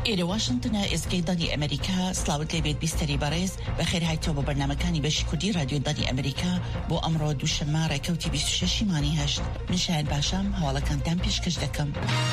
ئێرە واشنگتنە ئێسکەی دانی ئەمریکا سلااوت لێبێت بیستەری بەڕێز بەخێر هایتەوە بە بەرنامەکانی بەشی کوردی رادیۆ دانی ئەمریکا بۆ ئەمڕۆ دووشەممە ڕێکەوتی 26 مانی هەشت. من شایان باشام هەواڵەکانتان پێشکەش دەکەم.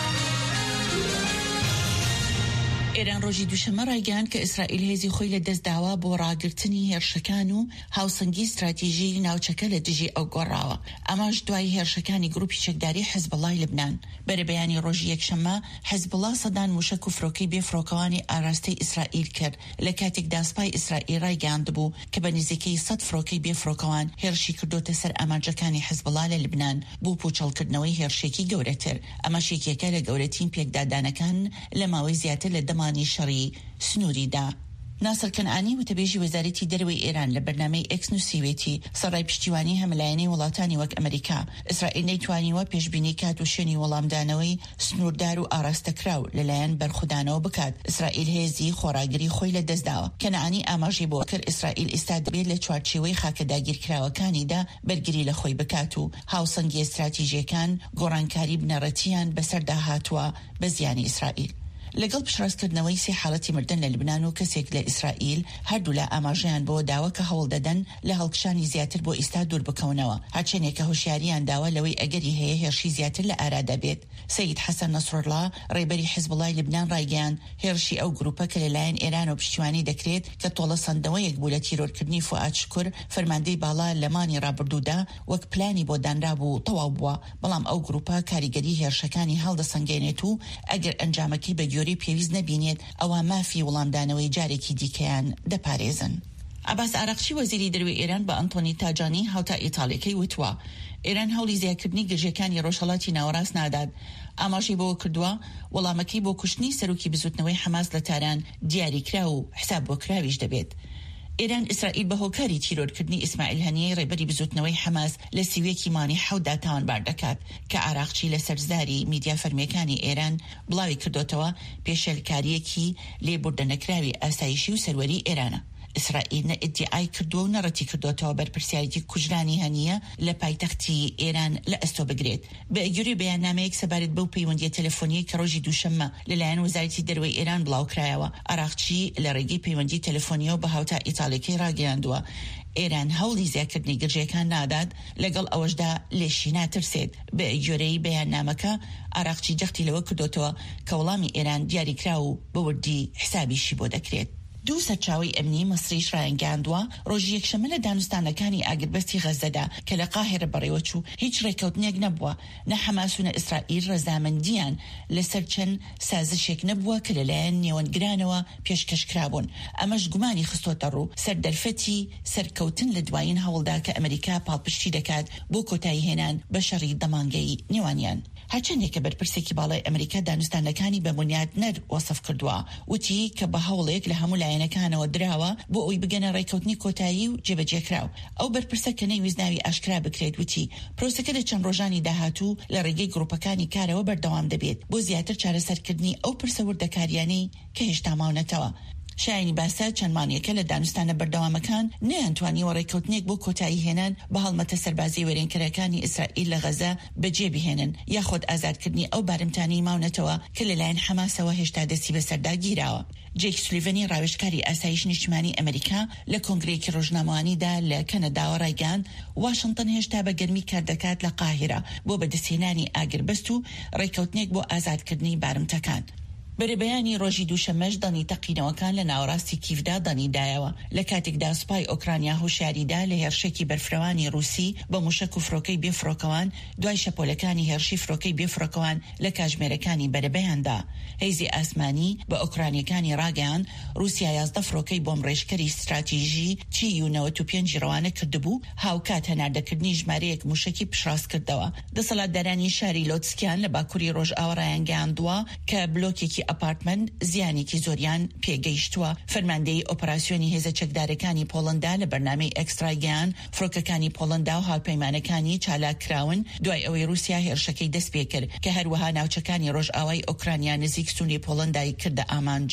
ئێران ڕۆژی دووشەممە ڕایگەیاند کە ئیسرائیل هێزی خۆی لە دەست داوا بۆ ڕاگررتنی هێرشەکان و هاوسەنگی استراتیژی ناوچەکە لە دژی ئەو گۆڕاوە. ئەماش دوای هێرشەکانی گروپی چەکداری حیزبڵای لبنان. بەرەبەیانی ڕۆژی یەکشەممە حیزبڵا سەدان موشک و فرۆکەی بێفرۆکەوانی ئاراستەی ئیسرائیل کرد لە کاتێکدا سپای ئیسرائیل ڕایگەیاند بوو کە بە نزیکەی 100 فرۆکەی بێفرۆکەوان هێرشی کردوتە سەر ئامانجەکانی حیزبڵا لە لبنان بۆ پوچەڵکردنەوەی هێرشێکی گەورەتر. ئەمەش یەکێکە لە گەورەترین پێکدادانەکان لە ماوەی زیاتر لە دەمانی شەڕی سنووریدا. ناصر کنعانی وتەبێژی وەزارەتی دەرەوەی ئێران لە بەرنامەی ئێکس نووسیوێتی سەڕای پشتیوانی هەملایەنی وڵاتانی وەک ئەمریکا ئیسرائیل نەیتوانیوە پێشبینی کات و شوێنی وەڵامدانەوەی سنووردار و ئاراستەکراو لەلایەن بەرخودانەوە بکات. ئیسرائیل هێزی خۆراگری خۆی لە دەستداوە. کنعانی ئاماژی بۆ کرد ئیسرائیل ئێستا دەبێت لە چوارچێوەی خاکە داگیرکراوەکانیدا بەرگری لە خۆی بکات و هاوسەنگی استراتیژیەکان گۆڕانکاری بنەڕەتیان بەسەردا هاتووە بە زیانی ئیسرائیل. لەگەڵ پشڕاستکردنەوەی سێ حاڵەتی مردن لە لبنان و کەسێک لە ئیسرائیل هەردوو لە ئاماژەیان بۆ داوە کە هەوڵ دەدەن لە هەڵکشانی زیاتر بۆ ئێستا دوور بکەونەوە. هەرچەندێک کە هۆشیاریان داوە لەوەی ئەگەری هەیە هێرشی زیاتر لە ئارادا بێت. سەید حەسەن نەسڕڵڵا ڕێبەری حیزبڵای لبنان ڕایگەیاند هێرشی ئەو گروپە کە لەلایەن ئێران و پشتیوانی دەکرێت کە تۆڵە سەندەوەیەک بوو لە تیرۆرکردنی فواد شکور فەرماندەی باڵا لە مانی ڕابردوودا وەک پلانی بۆ دانرابوو تەواو بووە. بەڵام ئەو گروپە کاریگەری هێرشەکانی هەڵدەسەنگێنێت و ئەگەر ئەنجامەکەی بە گوێرەی پێویست نەبینێت ئەوە مافی وەڵامدانەوەی جارێکی دیکەیان دەپارێزن. عباس ئاراقچی وەزیری دەروی ئێران بە ئەنتۆنی تاجانی هاوتا ئیتاڵیەکەی وتووە ئێران هەوڵی زیادکردنی گەژەکانی ڕۆژهەڵاتی ناوەڕاست نادات. ئاماژی بۆ کردووە وەڵامەکەی بۆ کوشتنی سەرۆکی بزوتنەوەی حەماس لە تاران دیاریکرا و حساب بۆ کراویش دەبێت. ئێران ئیسرائیل بە هۆکاری تیرۆرکردنی ئیسماعیل هەنیەی ڕێبەری بزوتنەوەی حەماس لە سیوێکی مانی حەوتدا تاوانبار دەکات کە ئاراقچی لە سەرزاری میدیا فەرمیەکانی ئێران بڵاوی کردوتەوە پێشێلکاریەکی لێبوردەنەکراوی ئاسایشی و سەروەری ئێرانە. ئیسرائیل نە ئیدعای کردووە و نەڕەتی کردوتەوە بەرپرسیارەتی کوژرانی هەنیە لە پایتەختی ئێران لە ئەستۆ بگرێت. بە ئەگوری بەیاننامەیەک سەبارەت بەو پەیوەندیە تەلەفۆنی کە ڕۆژی دووشەممە لەلایەن وەزارەتی دەرەوەی ئێران بڵاوکرایەوە ئاراقچی لە ڕێگەی پەیوەندی تەلەفۆنیەوە بە هاوتا ئیتاڵیەکەی ڕاگەیاندووە ئێران هەوڵی زیادکردنی گرژەکان نادات لەگەڵ ئەوەشدا لێشی ناترسێت. بە ئەگوێرەی بەیاننامەکە ئاراقچی جەختی لەوە کردوتەوە کە وەڵامی ئێران دیاریکرا و بەوردی حسابیشی بۆ دەکرێت. دوو سەرچاوی ئەمنی مەسریش ڕایانگەاندووە ڕۆژی یەکشەممە لە دانوستانەکانی ئاگربەستی غەزەدا کە لە قاهێرە بەڕێوەچوو هیچ ڕێکەوتنێک نەبووە نە حەماس و نە ئیسرائیل ڕەزامەندیان لەسەر چەند سازشێک نەبووە کە لەلایەن نێوەندگرانەوە پێشکەشکرابوون. ئەمەش گومانی خستۆتە ڕوو سەر دەرفەتی سەرکەوتن لە دوایین هەوڵدا کە ئەمریکا پاڵپشتی دەکات بۆ کۆتایی هێنان بە شەڕی دەمانگەی نێوانیان. هەرچەندێکە بەرپرسێکی باڵای ئەمریکا دانوستانەکانی بە بنیاد نەر وەسف کردووە وتی کە بە هەوڵێک لە هەموو لایەنەکانەوە دراوە بۆ ئەوی بگەنە ڕێکەوتنی کۆتایی و جێبەجێکراو. ئەو بەرپرسە کە نەیویست ناوی ئاشکرا بکرێت وتی پرۆسەکە لە چەند ڕۆژانی داهاتوو لە ڕێگەی گروپەکانی کارەوە بەردەوام دەبێت بۆ زیاتر چارەسەرکردنی ئەو پرسە وردەکاریانەی کە هێشتا ماونەتەوە. شایانی باسە چەند مانیەکە لە دانوستانە بەردەوامەکان نەیانتوانیوە ڕێکەوتنێک بۆ کۆتایی هێنان بە هەڵمەتە سەربازی وێرێنکەرەکانی ئیسرائیل لە غەزە بەجێ بهێنن یاخۆت ئازادکردنی ئەو بارمتانی ماونەتەوە کە لەلایەن حەماسەوە هێشتا دەستی بەسەردا گیراوە. جێک سولیڤەنی ڕاوێژکاری ئاسایش نیشتیمانی ئەمریکا لە کۆنگرەیەکی ڕۆژنامەوانیدا لە کەنەداوە ڕایگەیاند واشنگتن هێشتا بە گەرمی کار دەکات لە قاهرە بۆ بەدەستهێنانی ئاگربەست و ڕێکەوتنێک بۆ ئازادکردنی بارمتەکان. بەرەبەیانی ڕۆژی دووشەمەش دەنی تەقینەوەکان لە ناوەڕاستی کیڤدا دەنیدایەوە لە کاتێکدا سوپای ئۆکرانیا هۆشیاریدا لە هێرشێکی بەرفرەوانی رووسی بە موشک و فرۆکەی بێفرۆکەوان دوای شەپۆلەکانی هێرشی فرۆکەی بێفرۆکەوان لە کاتژمێرەکانی بەرەبەیاندا. هێزی ئاسمانی بە ئۆکرانیەکانی ڕاگەیاند رووسیا 11 فرۆکەی بۆم ڕێژکەری استراتیژی TU-95 ڕەوانە کردبوو هاوکات هەناردەکردنی ژمارەیەک موشکی پشڕاست کردەوە. دەسەڵاتدارانی شاری لۆتسکیان لە باکووری ڕۆژئاوا ڕایانگەیاندووە کە بلۆکێکی ئەپارتمەنت زیانێکی زۆریان پێگەیشتووە. فەرماندەی ئۆپەراسیۆنی هێزە چەکدارەکانی پۆڵەندا لە بەرنامەی ئەکسترایگەیان فڕۆکەکانی پۆڵەندا و هاوپەیمانەکانی چالاکراون دوای ئەوەی رووسیا هێرشەکەی دەست پێ کرد کە هەروەها ناوچەکانی ڕۆژئاوای ئۆکرانیا نزیک سوونی پۆڵەندای کردە ئامانج.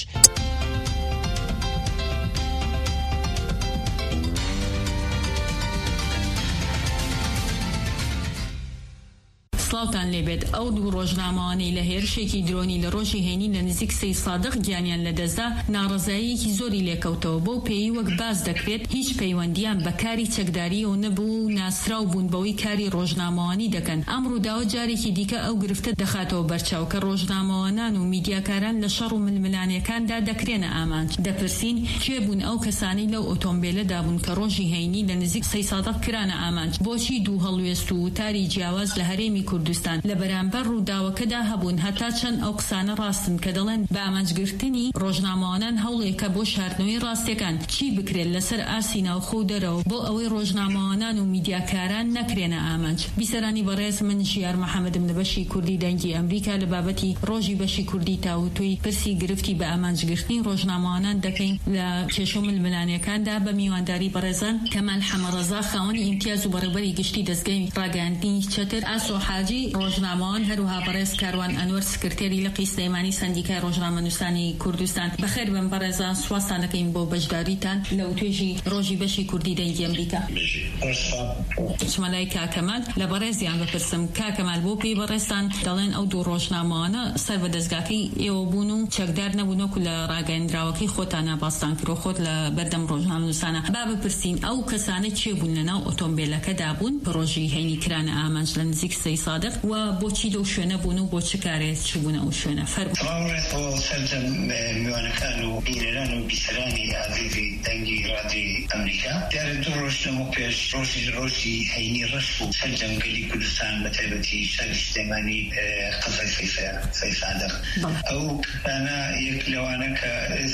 سڵاوتان لێبێت ئەو دوو ڕۆژنامەوانەی لە هێرشێکی درۆنی لە ڕۆژی هێنی لە نزیک سەی سادق گیانیان لەدەستدا ناڕەزاییەکی زۆری لێکەوتەوە بۆ پێی وەک باز دەکرێت هیچ پەیوەندیان بە کاری چەکداریەوە نەبوو ناسراو بوون بەوەی کاری ڕۆژنامەوانی دەکەن. ئەم ڕووداوە جارێکی دیکە ئەو گرفتە دەخاتەوە بەرچاو کە ڕۆژنامەوانان و میدیاکاران لە شەڕ و ململانیەکاندا دەکرێنە ئامانج. دەپرسین کێ بوون ئەو کەسانی لەو ئۆتۆمبیلەدا بوون کە ڕۆژی هەینی لە نزیک سەی سادق کرانە ئامانج؟ بۆچی دوو هەڵوێست و وتاری جیاواز لە هەرێمی کوردستان لە بەرامبەر ڕووداوەکەدا هەبوون؟ هەتا چەند ئەو قسانە ڕاستن کە دەڵێن بە ئامانجگرتنی ڕۆژنامەوانان هەوڵێکە بۆ شاردنەوەی ڕاستیەکان چی بکرێت لەسەر ئاسی ناوخۆ و دەرەوە بۆ ئەوەی ڕۆژنامەوانان و میدیاکاران نەکرێنە ئامانج. بیسەرانی بەڕێز من ژیار محەممەدم لە بەشی کوردی دەنگی ئەمریکا لە بابەتی ڕۆژی بەشی کوردی تاوتوی پرسی گرفتی بە ئامانجگرتنی ڕۆژنامەوانان دەکەین لە کێشە و ململانیەکاندا بە میوانداری بەڕێزان کەمال حەمەڕەزا خاوەنی ئیمتیاز و بەڕێوەبەری گشتی دەستگای ڕاگەاندنی چەتر، ئاسۆ حاجی ڕۆژنامەوان، هەروها بەڕێز کاروان ئەنوەر سکرتێری لقی سلەیمانی سەندیکای ڕۆژنامەنووسانی کوردستان. بەخێر بن بەڕێزان، سوپاسان دەکەین بۆ بەشداریتان لەو توێژی ڕۆژی بەشی کوردی دەنگی ئەمریکا. چمەلای کاکەمال لە بەڕێزیان بپرسم، کاکەمال بۆ پێی بەڕێستان دەڵێن ئەو دوو ڕۆژنامەوانە سەر بە دەستگاکەی ئێوە بوون و چەکدار نەبوونەکو لە ڕاگەیاندراوەکەی خۆتان ناپاستان کرۆ خۆت لە بەردەم ڕۆژنامەنووسانە. با بپرسین ئەو کەسانە چێ بوون لەناو ئۆتۆمبیلەکەدا بوون ڕۆژی هەینی کرانە ئامانج لە نزیک سەی سادق و بۆچی لەو شوێنە بوون و بۆ چ کارێت چ بوون ئەو شوێنە؟ فەرموویێت بۆ سەرجەم میوانەکان و بینەران و بیسەرانی عەزیزی دەنگی ڕادیۆی ئەمریکا. دیارە دوو ڕۆژ لەمە پێش ڕۆژی هەینی ڕەش بوو سەرجەمگەلی کوردستان بە تایبەتی شاری سلێمانی قەزای سەی سادق. ئەو کەسانە یەک لەوانە کە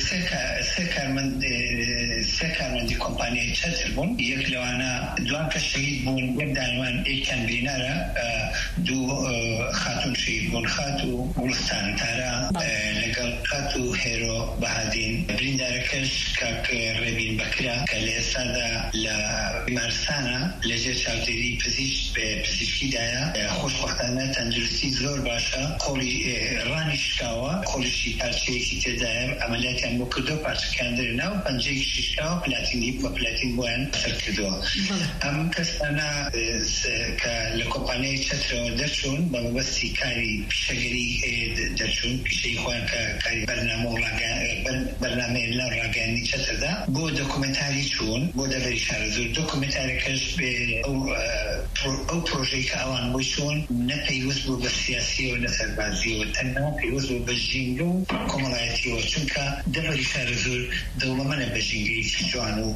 سێ کارمەندی کۆمپانیای چەتر بوون. یەک لەوانە دوان کە شەهید بوون، یەک دانیوان ئێکیان برینارە، دوو خاتون شەهید بوون، خات و گوڵستان تارا لەگەڵ خات و هێرۆ بەهادین. بریندارەکەش کاک ڕێبین بەکرا کە لە ئێستادا لە بیمارستانە لەژێر چاودێری پزیشکیدایە. خۆشبەختانە تەندروستی زۆر باشە، قۆڵی ڕانی شکاوە، قۆڵیشی پارچەیەکی تێدایە، ئەمەلیاتیان بۆ کردو، پارچەکان دەرێنا و پەنجەیەکی شکاوە، پلاتین بۆیان سەر کردووە. ئەم کەسانە کە لە کۆمپانیای چەترەوە دەرچوون بە مەبەستی کاری پیشەگەری دەرچوون، پیشەی خۆیان کە کاری بەرنامەیە لە ڕاگەیاندنی چەتردا بۆ دۆکومنتاری چوون، بۆ دەڤەری شارەزۆر. دۆکومنتارەکەش بێ ئەو پرۆژەی کە ئەوان بۆ چوون نەپەیوەست بوو بە سیاسیەوە لە سەربازیەوە، تەنها پەیوەست بوو بە ژینگە و کۆمەڵایەتیەوە، چونکە دەڤەری شارەزۆر دەوڵەمەنە بە ژینگەیەکی جوان و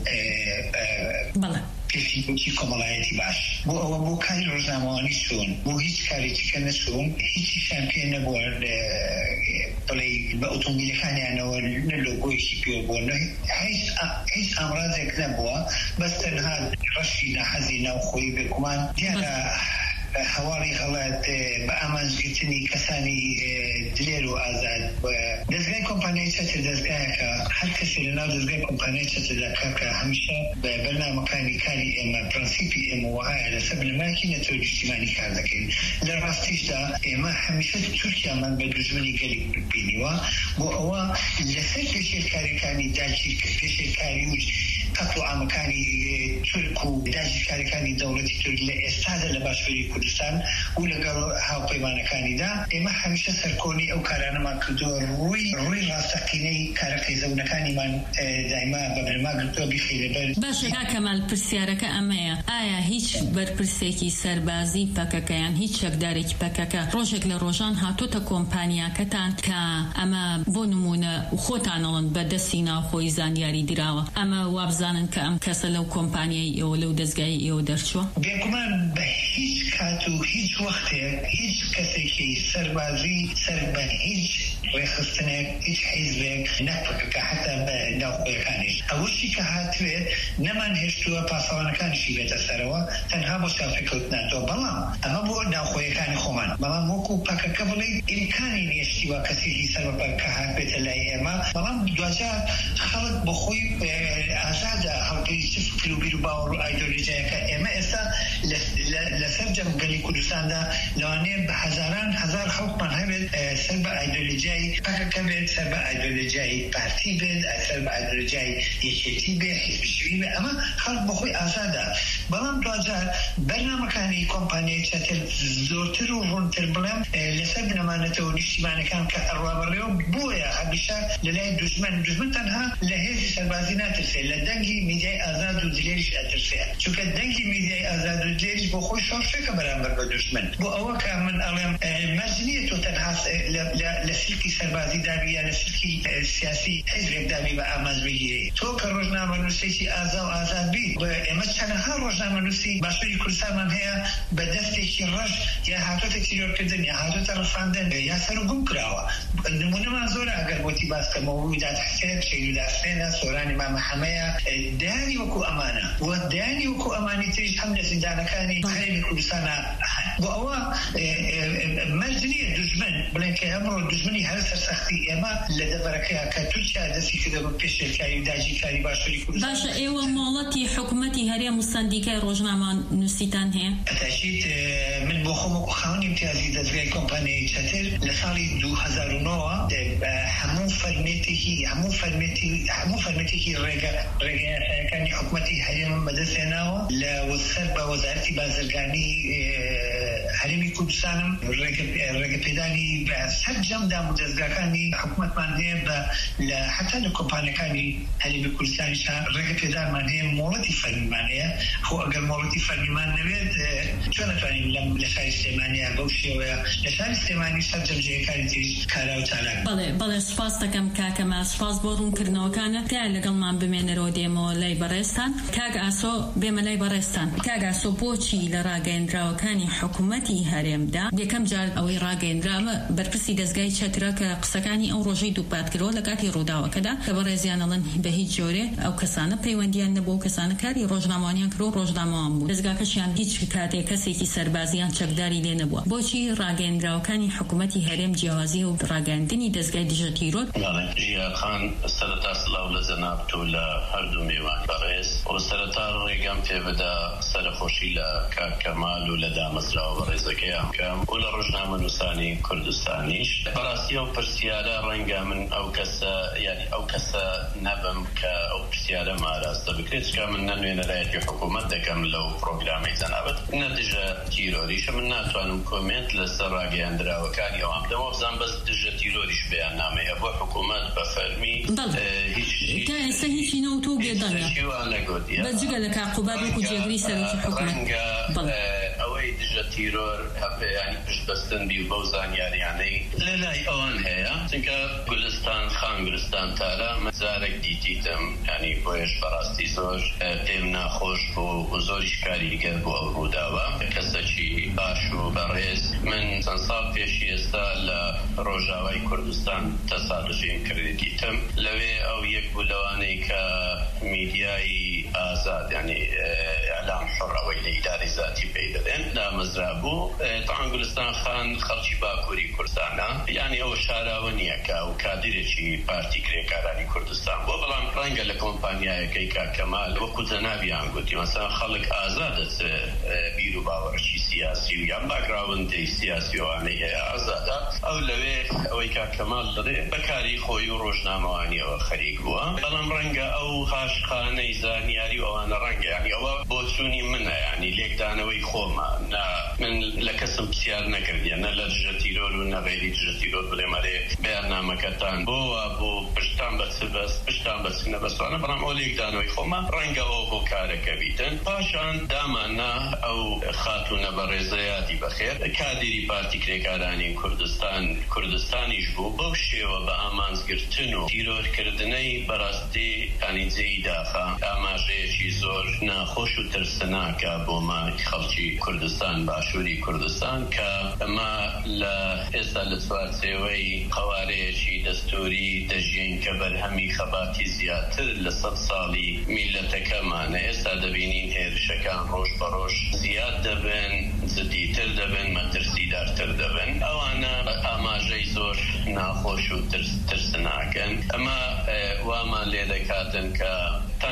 پێشینگەی کۆمەڵایەتی باش. بۆ ئەوە بۆ کاری ڕۆژنامەوانی چوون، بۆ هیچ کارێکیکە نەچوون، هیچیشان پێ نەبووە بڵێ بە ئۆتۆمبیلەکانیانەوە نە لۆگۆیەکی پێ بووە، هیچ ئامڕازێک نەبووە، بەس تەنها ڕەشی نەحەزی ناوخۆیی بێگومان دیارە هەواڵی هەڵات بە ئامانجگرتنی کەسانی دلێر و ئازاد. دەستگای کۆمپانیای چەتر دەستگایەکە هەر کەسێ لەناو دەستگای کۆمپانیای چەتردا کە هەمیشە بە بەرنامەکانی کاری ئێمە پرەنسیپی ئێمە وایە لەسەر بنەمایەکی نەتەوە نیشتیمانی کار دەکەین. لە ڕاستیشدا ئێمە هەمیشە تورکیامان بە دوژمنی گەلی بینیوە، بۆ ئەوە لەسەر پێشێرکاریەکانی داگیر پێشێرکاری و قەت و ئامەکانی تورک و داگیرکاریەکانی دەوڵەتی تورک لە ئێستادا لە باشووری کوردستان و لەگەڵ هاوپەیمانەکانیدا ئێمە هەمیشە سەرکۆنی ئەو کارانەمان کردووە، ڕووی ڕاستەقینەی کارەکەی زەونەکانیمان دایما بە بنەما گرتووە بیخێرەبەر. باشە کاکەمال، پرسیارەکە ئەمەیە، ئایا هیچ بەرپرسێکی سەربازی پەکەکەیان هیچ چەکدارێکی پەکەکە ڕۆژێک لە ڕۆژان هاتۆتە کۆمپانیاکەتان کە ئەمە بۆ نمونە خۆتانەڵن بە دەستی ناوخۆی زانیاری دراوە، ئەمە وابزانن کە ئەم کەسە لەو کۆمپانیای ئێوە لەو دەستگای ئێوە دەرچووە؟ بێگومان بە هیچ کات و هیچ وەختێک هیچ کەسێکی سەربازی سەر بە هیچ ڕێخستنێک هیچ حیزبێک نەپەکەکە حتا بە ناوخۆیەکانیش. ئەوشی کە هاتوێت نەمان هێشتووە پاسەوانەکانیشی بێتە سەرەوە، تەنها بۆ سافێکەوتناتەوە، بەڵام ئەمە بۆ ناوخۆیەکانی خۆمان. بەڵام وەکو پەکەکە بڵێ ئیمکانی نیشتیوە کەسێکی سەر بە پەکە هاتبێتە لای ئێمە، بەڵام دوجار خەڵک بۆ خۆی ئازادە هەڵگری چ فکر و بیر و باوەڕ و ئایدۆلۆژیەکە. ئێمە ئێستا لەسەر جەمگەلی کوردستاندا لەوانەیە بە هەزار خەڵکمان هەبێت سەر بە ئایدۆلۆژیای پەکەکە بێت، سەر بە ئایدۆلۆژیای پارتی بێت، سەر بە ئایدۆلۆژیای یەکێتی بێت، حیزبشوی بێت. ئەمە خەڵک بە خۆی ئازادە. بەڵام دوجار بەرنامەکانی کۆمپانیای چەتر زۆرتر و ڕوونتر بڵێم لەسەر بنەمانەتەوە نیشتیمانەکان کە ئەڕوابەڕێەوە بۆیە هەمیشە لەلای دوژمن تەنها لە هێزی سەربازی ناترسێ لە دەنگی میدیای ئازاد و دلێریش ئەترسێ چونکە دەنگی میدیای ئازاد و دلێریش بۆ خۆی شۆڕشێکە بەرامبەر بە دوژمن بۆ ئەوە کە من ئەڵێم مەرج نییە تۆ تەنها لە سلکی سەربازی دابی یا لە سلکی سیاسی حیزبێک دابی بە ئاماژ بگیری تۆ کە ڕۆژنامەنووسێکی ئازاد بی ئێمە چەندەها ڕۆژنامەنووسی باشووری کوردستانمان هەیە بە دەستێکی ڕەش یا هاتوۆتە تیرۆرکردن یا هاتوۆتە ڕفاندن یا سەرگوم کراوە نمونەمان زۆرە ئەگەر بۆتی باسکەمەوە ویداد حسێن شەیدودا حسێنە سۆرانی مامەحەمەیە دایانی وەکو ئەمانە و دایانی وەکو ئەمانی تریش هەم لە زیندانەکانی هەرێمی کوردستانە بۆ ئەوە مەرج نییە دوژمن بڵێن کە ئەمڕۆ دوژمنی هەر سەرسەختی ئێمە لە دەبەرەکەیە کە تورکیا دەستی کردە بە پێشێرکاری و داگیرکاری باشووری کوردستان. باشە ئێوە مۆڵەتی حکوومەتی هەرێم و سەندیکای ڕۆژنامەنووسیتان هەیە؟ ئەتاکید من بۆ خۆم وەکو خاوەنی امتیازی دەستگای کۆمپانیای چەتر لە ساڵی 2009 هەموو فەرمێتێکی ڕێگەیەکانی حکوومەتی هەرێمم بەدەستهێناوە لە سەر بە وەزارەتی بازرگانی هەرێمی کوردستانم ڕێگەپێدانی بە سەر جەمدام و دەستگاکانی حکوومەتمان هەیە لە حتا لە کۆمپانیەکانی هەرێمی کوردستانیشان ڕێگەپێدانمان هەیە مۆڵەتی فەرمیمان هەیە خۆ ئەگەر مۆڵەتی فەرمیمان نەبێت چۆن نەتوانین لە شاری سلێمانیە بەو شێوەیە لە شاری سلێمانی سەر جەمجێیەکانی تریش کارا و چالاک. بەڵێ سوپاس دەکەم کاکەمە سوپاس بۆ ڕوونکردنەوەکانە تیا لەگەڵمان بمێنەرەوە دێمەوە لای بەڕێستان کاک ئاسۆ بێمە لای بەڕێستان کاک ئاسۆ بۆچی لە ڕاگەیەندراوەکانی حکوومەتی هەرێمدا یەکەم جار ئەوەی ڕاگەیەندراوە بەرپرسی دەستگای چەترە کە قسەکانی ئەو ڕۆژەی دووپات کردەوە لە کاتی ڕووداوەکەدا کە بەڕێزیانەڵەن بە هیچ جۆرێ ئەو کەسانە پەیوەندیان نەبوو کەسانە کاری ڕۆژنامەوانیان کرد و ڕۆژنامەوان بوو دەستگاکەشیان هیچ کاتێک کەسێکی سەربازیان چەکداری لێ نەبووە بۆچی ڕاگەیەندراوەکانی حکوومەتی هەرێم جیاوازی و ڕاگەیاندنی دەستگای دژە تیرۆر ژیاخان سەرەتا سڵاو لە جەنابت و لە هەردوو میوان بەڕێز و سەرەتا ڕێگەم پێ بدا سەرخۆشی لە کاک کەمال و لە دامەزراوە بەڕێزەکەیان بکەم و لە ڕۆژنامەنووسانی کوردستانیش بەڕاستی ئەو پرسیارە ڕەنگە من ئەو کەسە نەبم کە ئەو پرسیارە ماراستە بکرێت چکە من نەنوێنەرایەتی حکوومەت دەکەم لەو پرۆگرامی جەنابەت نەدژە تیرۆریشە من ناتوانم کۆمنت لەسەر ڕاگەیاندراوەکانی ئەوام دەمە بزان بەس دژە تیرۆریش بەیان نامەیە بۆ حکوومەت بە فەرمی ئێستا هیچی نەوتۆ بێدەنگە بەجگە لە کاقوبات وەکو جێگری سەرۆکی حکوومەت ئەوەی دژە تیرۆر ینی پشتبەستن بی و بەو زانیاریانەی لە لای ئەوان هەیە چونکە گولستان خان گولستان تارە مەجارێک دیتیتم ینی بۆیش بەڕاستی زۆر پێم ناخۆش بوو و زۆریش کاریگەر بۆ ئەو ڕووداوە کەسێکی باش و بەڕێز من چەند ساڵ پێشی ئێستا لە ڕۆژاوای کوردستان تەسادفیم کردیتم لەوێ ئەو یەک بوو لەوانەی کە میدیایی ئازاد ینی ئەلام حڕ ئەوەی لە ئیداری ذاتی پێی دەدێن دامەزرا بوو تاان گولستان خان خەڵکی باکووری کوردستانە یعنی ئەوە شاراوە نییە کە و کادرێکی پارتی کرێکارانی کوردستان بۆ بەڵام ڕەنگە لە کۆمپانیایەکەی کاکەمال وەکو جەنابیان گوتی مەسەڵەن خەڵک ئازادە بیر و باوەڕشی سیاسی و یان باگراوندی سیاسی وانەی هەیە ئازادە ئەو لەوێ ئەوەی کاکەمال دەڵێ بەکاری خۆی و ڕۆژنامەوانیەوە خەریک بووە بەڵام ڕەنگە ئەو خاشخانەی زانیاری و ئەوانە ڕەنگە ینی ئەوە بۆ چوونی منە ینی لێکدانەوەی خۆمە من لە کەسم پرسیار نەکردیە نە لە دژە تیرۆر و نەغێری دژە تیرۆر بڵێمەرێ بەیاننامەکەتان بۆوە بۆ پشتان بەچبەست پشتان بەچ نەبەستوانە بەڵام ئەو لێکدانەوەی خۆمە ڕەنگە ئەو بۆ کارەکە بیتن پاشان دامانە ئەو خاتونە بەڕێزەیاتی بەخێر کادری پارتی کرێکارانی کوردستانیش بوو بەو شێوە بە ئامانزگرتن و تیرۆرکردنەی بەڕاستی ینی جێی داخە ئاماژەیەکی زۆر ناخۆش و ترسناکە بۆمە خەڵکی کوردستان باشووری کوردستان کە ئەمە لە ئێستا لە چوارچێوەی قەوارەیەکی دەستوری دەژین کە بەرهەمی خەباتی زیاتر لە 100 ساڵی میلەتەکەمانە ئێستا دەبینین هێرشەکان ڕۆژ بە ڕۆژ زیاد دەبن جدیتر دەبن مەترسیدارتر دەبن ئەوانە ئاماژەی زۆر ناخۆش و ترسناکەن ئەمە وامان لێ دەکاتن کە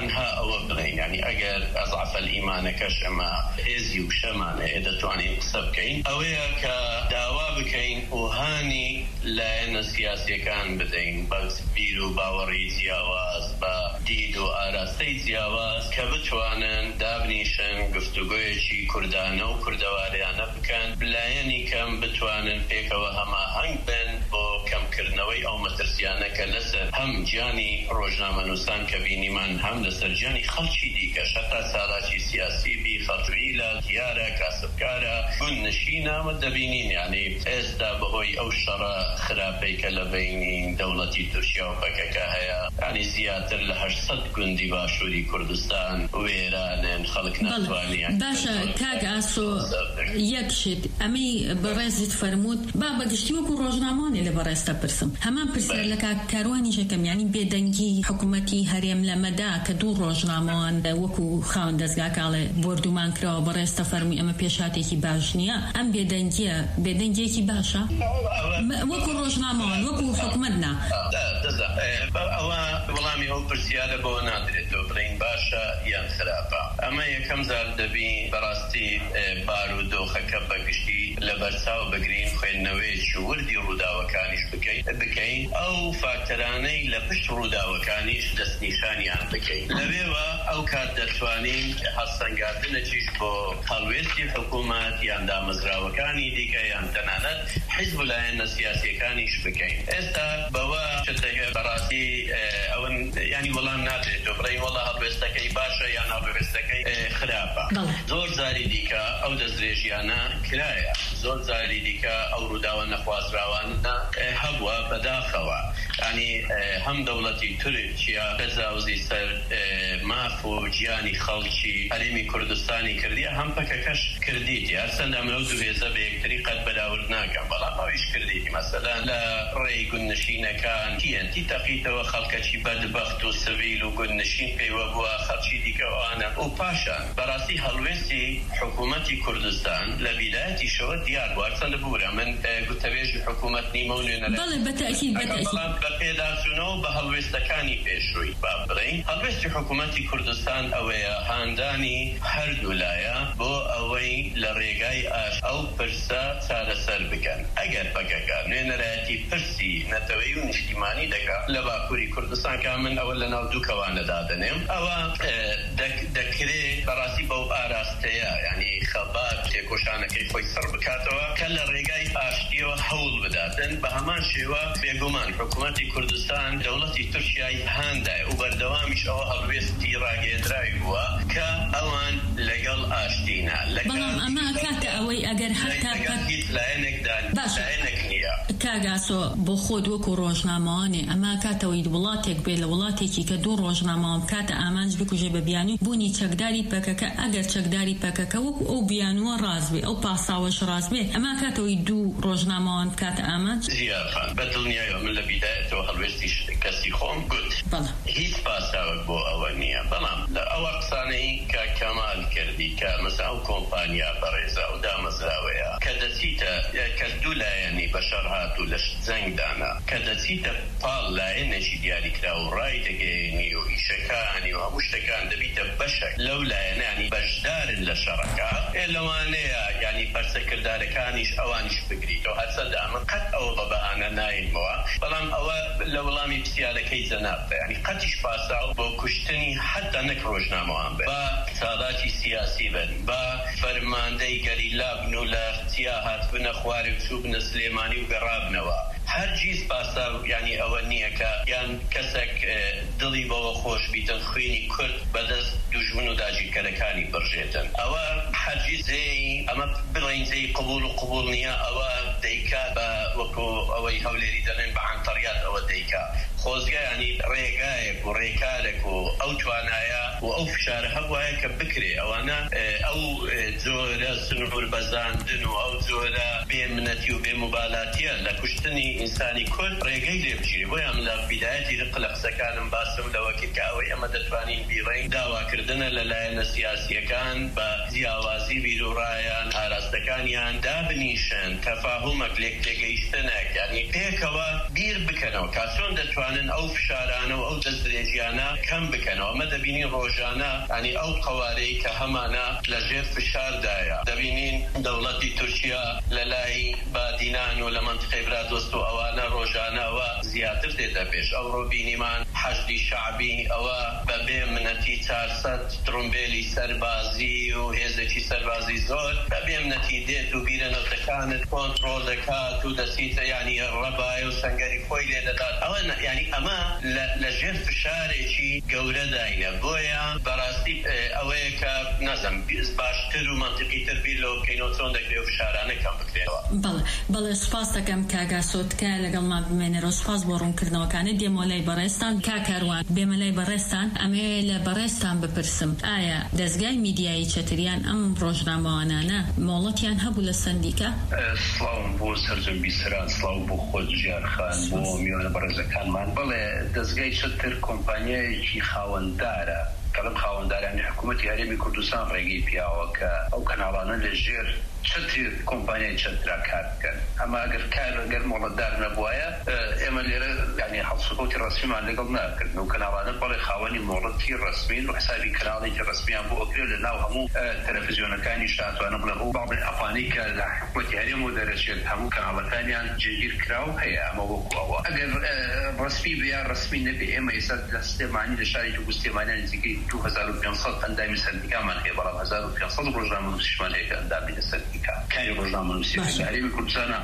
تەنها ئەوە بڵێن یعنی ئەگەر ئەضعف الئیمانەکەش ئەمە هێزی و شەمانە دەتوانین قسە بکەین ئەوەیە کە داوا بکەین وهانی لایەنە سیاسیەکان بدەین بە بیر و باوەڕی جیاواز بە دید و ئاراستەی جیاواز کە بتوانن دابنیشن گفتوگۆیەکی کوردانە و کوردەواریانە بکەن لایەنی کەم بتوانن پێکەوە هەماهەنگ بن بۆ کەمکردنەوەی ئەو مەترسیانە کە لەسەر هەم گیانی ڕۆژنامەنووسان کە بینیمان هەم لەسەر گیانی خەڵکی دیکە شەتا ساڵاتی سیاسی بی خەتویلە دیارە کاسبکارە گون نشینامە دەبینین یعنی ئێستا بەهۆی ئەو شەڕە خراپەی کە لە بینی دەوڵەتی تورکیا و پەکەکە هەیە ینی زیاتر لە 800 گوندی باشووری کوردستان وێرانن خەڵک ناتوانیان باشە کاک ئاسۆ یەکشت ئەمەی بەڕێزت فەرمووت با بەگشتی وەکو ڕۆژنامەوانێ لە بەڕێستە پرسم هەمان پرسیار لە کاروانی شەکەم یعنی بێدەنگی حکوومەتی هەرێم لەمەدا کە دوو ڕۆژنامەوان وەکو خاوەن دەستگاکاڵێ بردومان کراوە بەڕێستە فەرمووی ئەمە پێشاتێکی باش نییە ئەم بێدەنگیەکی باشە وەکو ڕۆژنامەوان وەکو حکوومەت نا ئەوە وەڵامی ئەو پرسیارە بۆ نادرێتەوە بڵین باشە یان خراپە ئەمە یەکەم زار دەبی بەڕاستی بارودۆخەکە بەگشتی لە بەرچاو بگرین خوێندنەوەیەکی وردی ڕووداوەکانیش بکەین ئەو فاکتەرانەی لە پشت ڕووداوەکانیش دەستنیشانیان بکەین لەوێوە ئەو کات دەتوانین هەڵسەنگاردنەکیش بۆ هەڵوێستی حکوومەت یان دامەزراوەکانی دیکە یان تەنانەت حیزب و لایەنە سیاسیەکانیش بکەین ئێستا بەوە شتێکە بەڕاستی ئەوەن ینی وەڵام نادرێتەوە بڵێین وەڵا هەڵوێستەکەی باشە یان هەڵوێستەکەی خراپە زۆر زاری دیکە ئەو دەستدرێژیانە کرایە زۆر زاری دیکە ئەو ڕووداوە نەخوازراوانە هەبووە بەداخەوە ینی هەم دەوڵەتی تورکیا تەجاوزی سەر ماف و گیانی خەڵکی هەرێمی کوردستانی کردیە هەم پەکەکەش کردیتی هەرچەندە ئەمە دوو هێزە بە یەکتری قەت بەراورد ناکەم بەڵام ئەویش کردیتی مەسەلەن لە ڕێی گوندنشینەکان TNT تەقیتەوە خەڵکەکی بەدبەخت و سڤیل و گوندنشین پێیوە بووە خەڵکی دیکەوانە و پاشان بەڕاستی هەڵوێستی حکوومەتی کوردستان لە ویلایەتیشەوە دیار بووە هەرچەندە بوورە من گوتەبێژی حکوومەت نیمە و نوێنە بەڵام بە پێداچوونەوە بە هەڵوێستەکانی پێشووی با بڵێین هەڵوێستی حکوومەتی کوردستان ئەوەیە هاندانی هەردوو لایە بۆ ئەوەی لە ڕێگای ئاش ئەو پرسە چارەسەر بکەن ئەگەر پەکەکە نوێنەرایەتی پرسی نەتەوەی و نیشتیمانی دەکات لە باکووری کوردستان کە من ئەوە لە ناو دوو کەوانەدا دەنێم ئەوە دەکرێت بەڕاستی بەو ئاراستەیە ینی خەبات تێکۆشانەکەی خۆی سەر بکاتەوە کە لە ڕێگای ئاشتیەوە هەوڵ بداتن بە هەمان شێوە بێگومان حکوومەتی کوردستان دەوڵەتی تورکیای هاندای و بەردەوامیش ئەوە هەڵوێستی ڕاگەیەندراوی بووە کە ئەوان لەگەڵ ئاشتینە بەڵام ئەمە کاتە ئەوەی ئەگەر هەتا لایەنێک نییە کاگاسۆ بۆ خۆت وەکو ڕۆژنامەوانێ ئەمە کاتەوەی وڵاتێک بێ لە وڵاتێکی کە دوو ڕۆژنامەوان کاتە ئامانج بکوژێ بە بیانی بوونی چەکداری پەکەکە ئەگەر چەکداری پەکەکە وەکو ئەو بیانوە ڕاست بێ ئەو پاساوەش ڕاست بێ ئەمە کاتەوەی دوو ڕۆژنامەوان کاتە ئامانج زیافان بەدڵنیایەوە من لە بیدایەتەوە هەڵوێستی کەسی خۆم گوت هیچ پاساوەک بۆ ئەوە نییە بەڵام لە ئەوە قسانەی کە کەمال کردی کە مەسا ئەو کۆمپانیا بەڕێزا و دامەزراوەیە کە دەچیتە کە دوو لایەنی بەشەر هاتوو لە زەنگدانا کە دەچیتە پاڵ لایەنێکی دیاریکرا و ڕای دەگەێنی و ئیشەکانی و هەموو شتەکان دەبیتە بەشێک لەو لایەنانی بەشدارن لە شەڕەکە لەوانەیە ینی پەرسەکردارەکانیش ئەوانیش بگریتەوە هەرچەندە ئەمە قەت ئەوە بە بەهانە ناینەوە بەڵام ئەوە لە وەڵامی پرسیارەکەی جەنابە ینی قەتیش پاساو بۆ کوشتنی حتا نەک ڕۆژنامەوان بێت بە ساڵاتی سیاسی بن بە فەرماندەی گەریلا بن و لە چیا هاتبنە خوارێ و چوو بنە سلێمانی و گەڕابنەوە هەرگیز پاساو ینی ئەوە نییە کە یان کەسێک دڵی بەوە خۆش بیتن خوێنی کورد بەدەست دوژمن و داگیرکەرەکانی بڕژێتن ئەوە هەرگیز زێی ئەمە بڵین زێی قبول نییە ئەوە دەیکا بە وەکو ئەوەی هەولێری دەڵێن بە عنتەریات ئەوە دەیکا خۆزگا ینی ڕێگایەک و ڕێکارێک و ئەو توانایە و ئەو فشارە هەبوایە کە بکرێ ئەوانە ئەو جۆرە سنوور بەزاندن و ئەو جۆرە بێمنەتی و بێموبالاتیە لە کوشتنی ئینسانی کورد ڕێگەی لێ بگیری بۆیان لە بیدایەتی لە قسەکانم باسم لەوەکی کە ئەوەی ئەمە دەتوانین بیڕێین داواکردنە لەلایەنە سیاسیەکان بە جیاوازی بیرروڕایان ئاراست دەستەکانیان دابنیشن تەفاهمێک لێگەیشتنێک یعنی پێکەوە بیر بکەنەوە کا چۆن دەتوانن ئەو فشارانە و ئەو دەستدرێژیانە کەم بکەنەوە. ئەمە دەبینین ڕۆژانە ینی ئەو قەوارەی کە هەمانە لەژێر فشاردایە. دەبینین دەوڵەتی تورکیا لە لای بادینان و لە منطقەی برادۆست و ئەوانە ڕۆژانەوە زیاتر دێتە پێش. ئەوڕۆ بینیمان حەشدی شەعبی ئەوە بەبێ منەتی 400 ترومبێلی سەربازی و هێزێکی سەربازی زۆر بەبێ منەتی دێت و بیرەنەوتەکانت کۆنتڕۆڵ دەکات و دەسیتە ینی ڕەبایە و سەنگەری خۆی لێ دەدات. ئەوە ینی ئەمە لەژێر فشارێکی گەورە داینە. بۆیە بەڕاستی ئەوەیە کە نەزم باشتر و منطقیتر بیر لەوە بکەینەوە چۆن دەکرێت فشارانە کەم بکرێتەوە. بەڵێ سوپاس دەکەم کاگا سۆتکە لەگەڵمان بمێنەرەوە. سوپاس بۆ ڕوونکردنەوەکانە. دێمە لای بەڕێستان کاکاروان بێمە لای بەڕێستان. ئەمێ لە بەڕێستان بپرسم ئایا دەستگای میدیایی چەتریان ئەم ڕۆژنامەوانانە مۆڵەتیان هەبوو لە سندیکە؟ سڵاوم بۆ سەرجەمبی سەران، سڵاو بۆ خۆت ژیانخان، بۆ میوانە بەڕێزەکانمان. بەڵێ دەستگای چەتر کۆمپانیایەکی خاوەنددارە کە لەم خاوەنددارانی حکوومەتی هەرێمی کوردستان ڕێگەی پیاوە کە ئەو کەناڵانە لەژێر چەتر کۆمپانیای چەترا کار بکەن. ئەمە ئەگەر مۆڵەتدار نەبووایە ئێمە لێرە ینی هەڵسوکەوتی ڕسمیمان لەگەڵ ناکردن و کەناڵانە بەڵێ خاوەنی مۆڵەتی ڕسمین و حسابی کەناڵێکی ڕسمیان بۆ ئەکرێت لە ناو هەموو تەلەڤیزیۆنەکانی شاتوانە بڵێ بۆ باڵێ ئەفانەی کە لە حکوومەتی هەرێم و دەرەچێت هەموو کەناڵەکانیان جێگیر کراو هەیە. ئەمە وەکو ئەوە ئەگەر ڕسمی بە یان ڕسمی نەبێ ئێمە ئێستا لە سلێمانی لە شارێکی گوستێمانیان نزیکەی 2500 ئەندامی سەردیکامان هەیە، بەڵام 1500 ڕۆژنامە نووسیشمان هەیە کە ئەندامی لە سەردیکا کاری ڕۆژنامە نووسی هەرێمی کوردستانە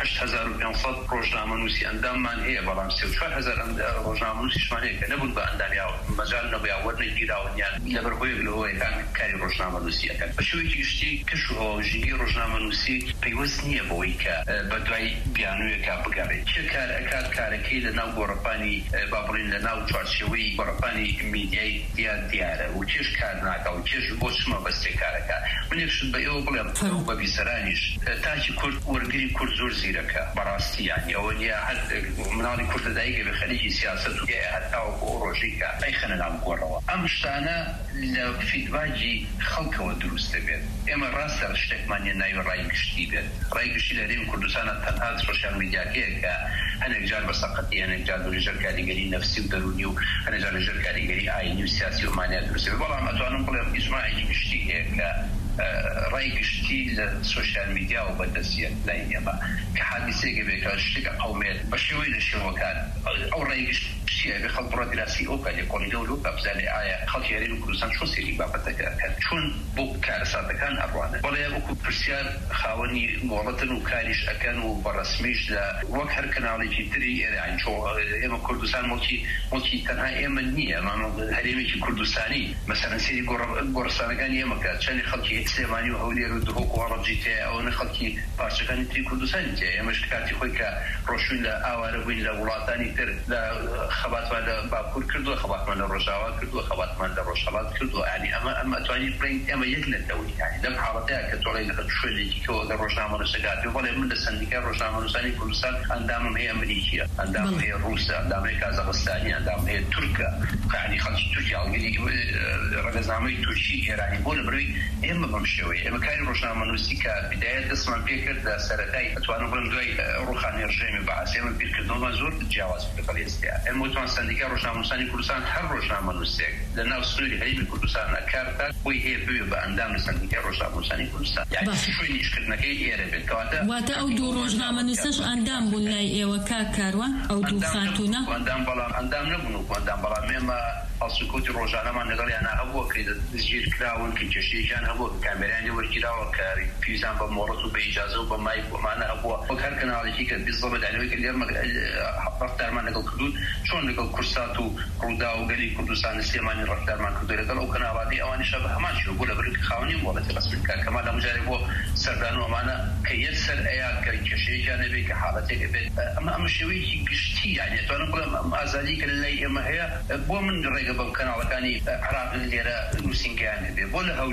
8500 ڕۆژنامە نووسی ئەنداممان هەیە، بەڵام 34000 ڕۆژنامە نووسیشمان هەیە کە نەبوون بە ئەندامی مەجال نەبووە وەرنەگیراونیان لەبەرهۆیەک لەهۆیەکان کاری ڕۆژنامە نووسیەکەن. بە شێوەیەکی گشتی کەش و هەواژینی ڕۆژنامە نووسی پەیوەست نییە بەوەی کە بە دوای بیانوویەکە بگەڕێت. چه کار ئەکات کارەکەی لە ناو گۆڕەپانی با بڵێن لە ناو چوارچێوەی گۆڕەپانی میدیای دیارە و چێش کار ناکە و چێش بۆ چمە بەستێ کارەکە. منێکشت بە ئێوە بڵێم بە بیسەرانیش تاکی کورد وەرگری کورد زۆر زیرەکە بەڕاستی یانی ئەوە نیە هەر مناڵی کورد لەدایکە بە خەریکی سیاسەت و هەتاوە بۆ ڕۆژێکە ئەیخەنە ناو گۆڕەوە. ئەم شتانە لە فیدباجی خەڵکەوە دروست دەبێت. ئێمە ڕاستە شتێکمانە ناوی ڕایگشتی بێت. ڕایگشتی لە هەرێمی کوردستانە تەنها سۆشیال میدیاکەیە کە هەنێک جار بە سەقەتی هەنێک جار لەژێر کاریگەری نەفسی و دەرونی و هەنێک جار لەژێر کاریگەری ئاینی و سیاسی و مانیا دروست دەبێت. بەڵام ئەتوانم بڵێم ئیجماعێکی گشتی هەیە کە ڕایگشتی لە سۆشیال میدیا و بەدەستیەک لای ئێمە کە حادیسەیەکە بێت کە شتێکە قەومێت بە شێوەی لە شێوەکان ئەو ڕایگشتیە بێ خەڵک بڕات دراسی ئەو کات لێکۆڵی دەولو بابزانێ ئایا خەڵکی هەرێمی کوردستان چۆن سێری بابەتەکە ئەکەن، چۆن بۆ کارەساتەکان ئەڕوانن. بەڵێ وەکو پرسیار خاوەنی مۆڵەتن و کاریش ئەکەن و بەڕسمیش لە وەک هەر کەناڵێکی تری ئێران ئێمە کوردستان مڵکی تەنها ئێمە نییە، هەرێمێکی کوردستانی مەسەلەن سێری گۆڕستانەکانی ئێمە کە چەندی خەڵکی سلێمانی و هەولێر و دهۆک و هەڵەبجی تەیە ئەوە خەڵکی پارچەکانی تری کوردستانی تەیە. ئێمەش کاتی خۆی کە ڕۆشتوین لە ئاوارە بووین لە وڵاتانی تر لە خەباتمان لە باکوور کردووە، خەباتمان لە ڕۆژاوا کردووە، خەباتمان لە ڕۆژهەڵات کردووە. ینی ئەمە ئەتوانین بڵین ئێمە یەک نەتەوەی ینی لەم حاڵەتەیە کە تۆڵی لە شوێنێکی کەوە لە ڕۆژنامە نووسەکاتی بەڵێ من لە سندیکای ڕۆژنامە نووسانی کوردستان ئەندامم هەیە ئەمریکیە، ئەندامم هەیە ڕووسە، ئەندام هەیە کازاخستانی، ئەندام هەیە تورکە، ینی خەڵکی تورکی هەڵگری ڕێگەزنامەی تورکی ئێرانی بۆ لەبەرەوەی ئێمە بەم شێوەیە ئێمە کاری ڕۆژنامە نووسی کە بدایەت دەستمان پێ کرد لە سەرەتای ئەتوانم بڵێم دوای ڕوخانی ڕژێمی بەعاس ئێمە بیرکردنەوەمان زۆر جیاواز بوو لەگەڵ ئێستایا. ئێمە وتمان سندیکای ڕۆژنامە نووسانی کوردستان هەر ڕۆژنامە نووسێک لە ناو سنووری هەرێمی کوردستانە کار بکات بۆی هەیە بوێ بە ئەندام لە سندیکای ڕۆژنامە نووسانی کوردستان. یعنی شوێنی ئیشکردنەکەی ئێرە بێت واتە ئەو دوو ڕۆژنامە نووسەش ئەندام بوون لای ئێوە کاروان ئەو دوو خاتوونە ئەندام بەڵام ئەندام نەبوون و ئەندام بەڵام ئێمە هەڵسوکەوتی ڕۆژانەمان لەگەڵیان هەبووە کە دزگیر کراون کە کێشەیەکیان هەبووە کامێرایان وەرگیراوە کە پیسان بە مۆڵەت و بە ئیجازە و بە مایک بۆمانە هەبووە وەک هەر کەناڵێکی کە بیست بە دانەوەی کە لێرە ڕەفتارمان لەگەڵ کردوون چۆن لەگەڵ کورسات و ڕوودا و گەلی کوردستان سلێمانی ڕەفتارمان کردو لەگەڵ ئەو کەناڵانی ئەوانیشە بە هەمان شێوە بۆ لەبەر خاوەنی مۆڵەتی ڕەسمی کار کەمان لەمجارێ بۆ سەردان و ئەمانە کە یەک سەر ئەیان کە کێشەیەکیان نەبێت کە حاڵەتێکە بێت ئەمە شێوەیەکی گشتی یعنی ئەتوانم بڵێم ئازادی کە لەلای ئێمە هەیە بۆ من ڕێگە بەم کەناڵەکانی عراق لێرە نووسینگەیان هەبێ بۆ لە هەولێر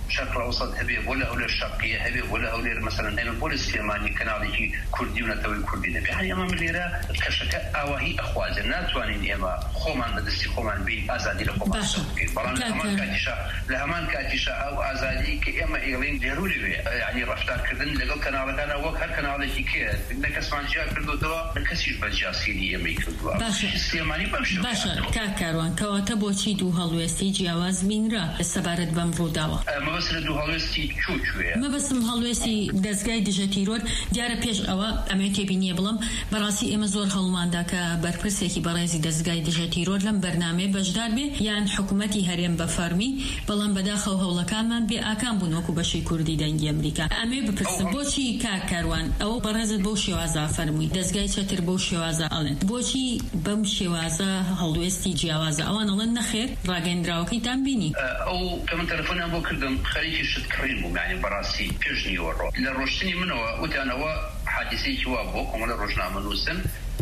شرق الأوسط هبي ولا أولى الشرقية هبي ولا أولى مثلا هنا بول السليماني كنالي كردي ونتوي كردي نبي يعني أمام الليرة كشكة أوهي أخواز الناس وانين إما خومان بدستي خومان بين أزادي لخومان بران لهمان كاتشة أو أزادي كإما إيرين جرولي بي يعني رفتار كردن لقل كنال كان وكر كنال كي إنك اسمان جاء كردو دوا نكسيش بجاسيني يمي كردوا السليماني بمشي باشا كاكاروان كواتبو چی دو هەڵوێستی جیاواز بینرا سەبارەت بەم ڕووداوە مەبەست لە دوو هەڵوێستی چووچوێ مەبەستم هەڵوێستی دەستگای دژە تیرۆر دیارە پێش ئەوە ئەمێ تێبینیە بڵم بەڕاستی ئێمە زۆر هەڵماندا کە بەرپرسێکی بەڕێزی دەستگای دژە تیرۆر لەم بەرنامەیە بەشدار بێ یان حکوومەتی هەرێم بە فەرمی بەڵام بەداخەو هەوڵەکانمان بێ ئاکان بوون وەکو بەشی کوردی دەنگی ئەمریکا ئەمێ بپرسم بۆچی کاکاروان ئەوە بەڕێزت بەو شێوازە فەرمووی دەستگای چەتر بەو شێوازە ئەڵێن بۆچی بەم شێوازە هەڵوێستی جیاوازە ئەوان ئەڵێن نەخێر ڕاگەندراوەکەیتان بینی ئەو کە من تەلەفۆنیان بۆ کردم خەریکی شتکڕین بووم یعنی بەڕاستی پێش نیوەڕۆ لە ڕۆشتنی منەوە وتیانەوە حادیسەیەکی وا بۆ کۆمەڵە ڕۆژنامە نووسن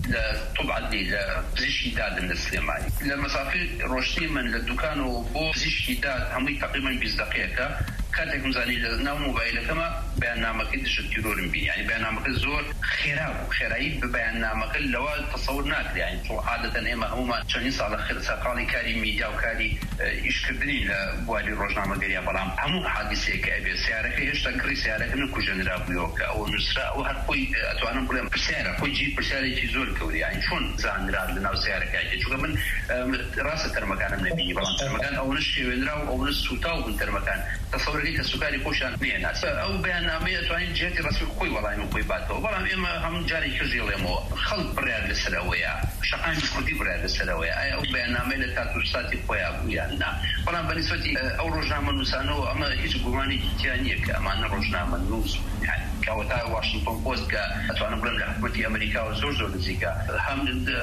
طبعا لە پزیشکی دادن لە سلێمانی لە مەسافەی ڕۆشتنی من لە دوکان و بۆ پزیشکی داد هەمووی تقریبا 20 دقیقەکە کاتێکم زانی لە ناو مۆبایلەکەمە بەیاننامەکەی دژە تیرۆرم بینی یعنی بەیاننامەکە زۆر خێرا بوو خێرایی بە بەیاننامەکە لەوە تەسەور ناکرێ یعنی تۆ عادەتەن ئێمە هەمومان چەندین ساڵە سەرقاڵی کاری میدیا و کاری ئیشکردنی لە بواری ڕۆژنامەگەریە بەڵام هەموو حادیسەیەکە ئەبێ سیارەکە هێشتا کڕی سیارەکە نەکوژەنرا بوویەوە کە ئەوە نووسرا ئەو هەر خۆی ئەتوانم بڵێم پرسیارە خۆی جیر پرسیارێکی زۆر کەوری یعنی چۆن زانرا لە ناو سیارەکەیە چونکە من ڕاستە تەرمەکانم نەبینی بەڵام تەرمەکان ئەوە شێوێنرا و ئەوە سوتاو بوون تەرمەکان تەسەورەکەی کە سوکاری خۆشیان نێناس ئەو بەیاننامەیە ئەتوانین جێتی ڕسمی خۆی وەڵامی خۆی باتەوە بەڵام ئێمە هەموو جارێکی ژێڵێمەوە خەڵک بڕیار لەسەرەوەیە شەقامی کوردی بڕیار لەسەرەوەیە ئایا ئەو بەیاننامەی لە کاتوساتی خۆیان بوویان نا بەڵام بەنسبەتی ئەو ڕۆژنامە نووسانەوە ئەمە هیچ گومانێکی تیان نییە کە ئەمانە ڕۆژنامە نووس کەواتە واشنگتن پۆست کە ئەتوانم بڵێم لە حکوومەتی ئەمریکاوە زۆر نزیکە هەم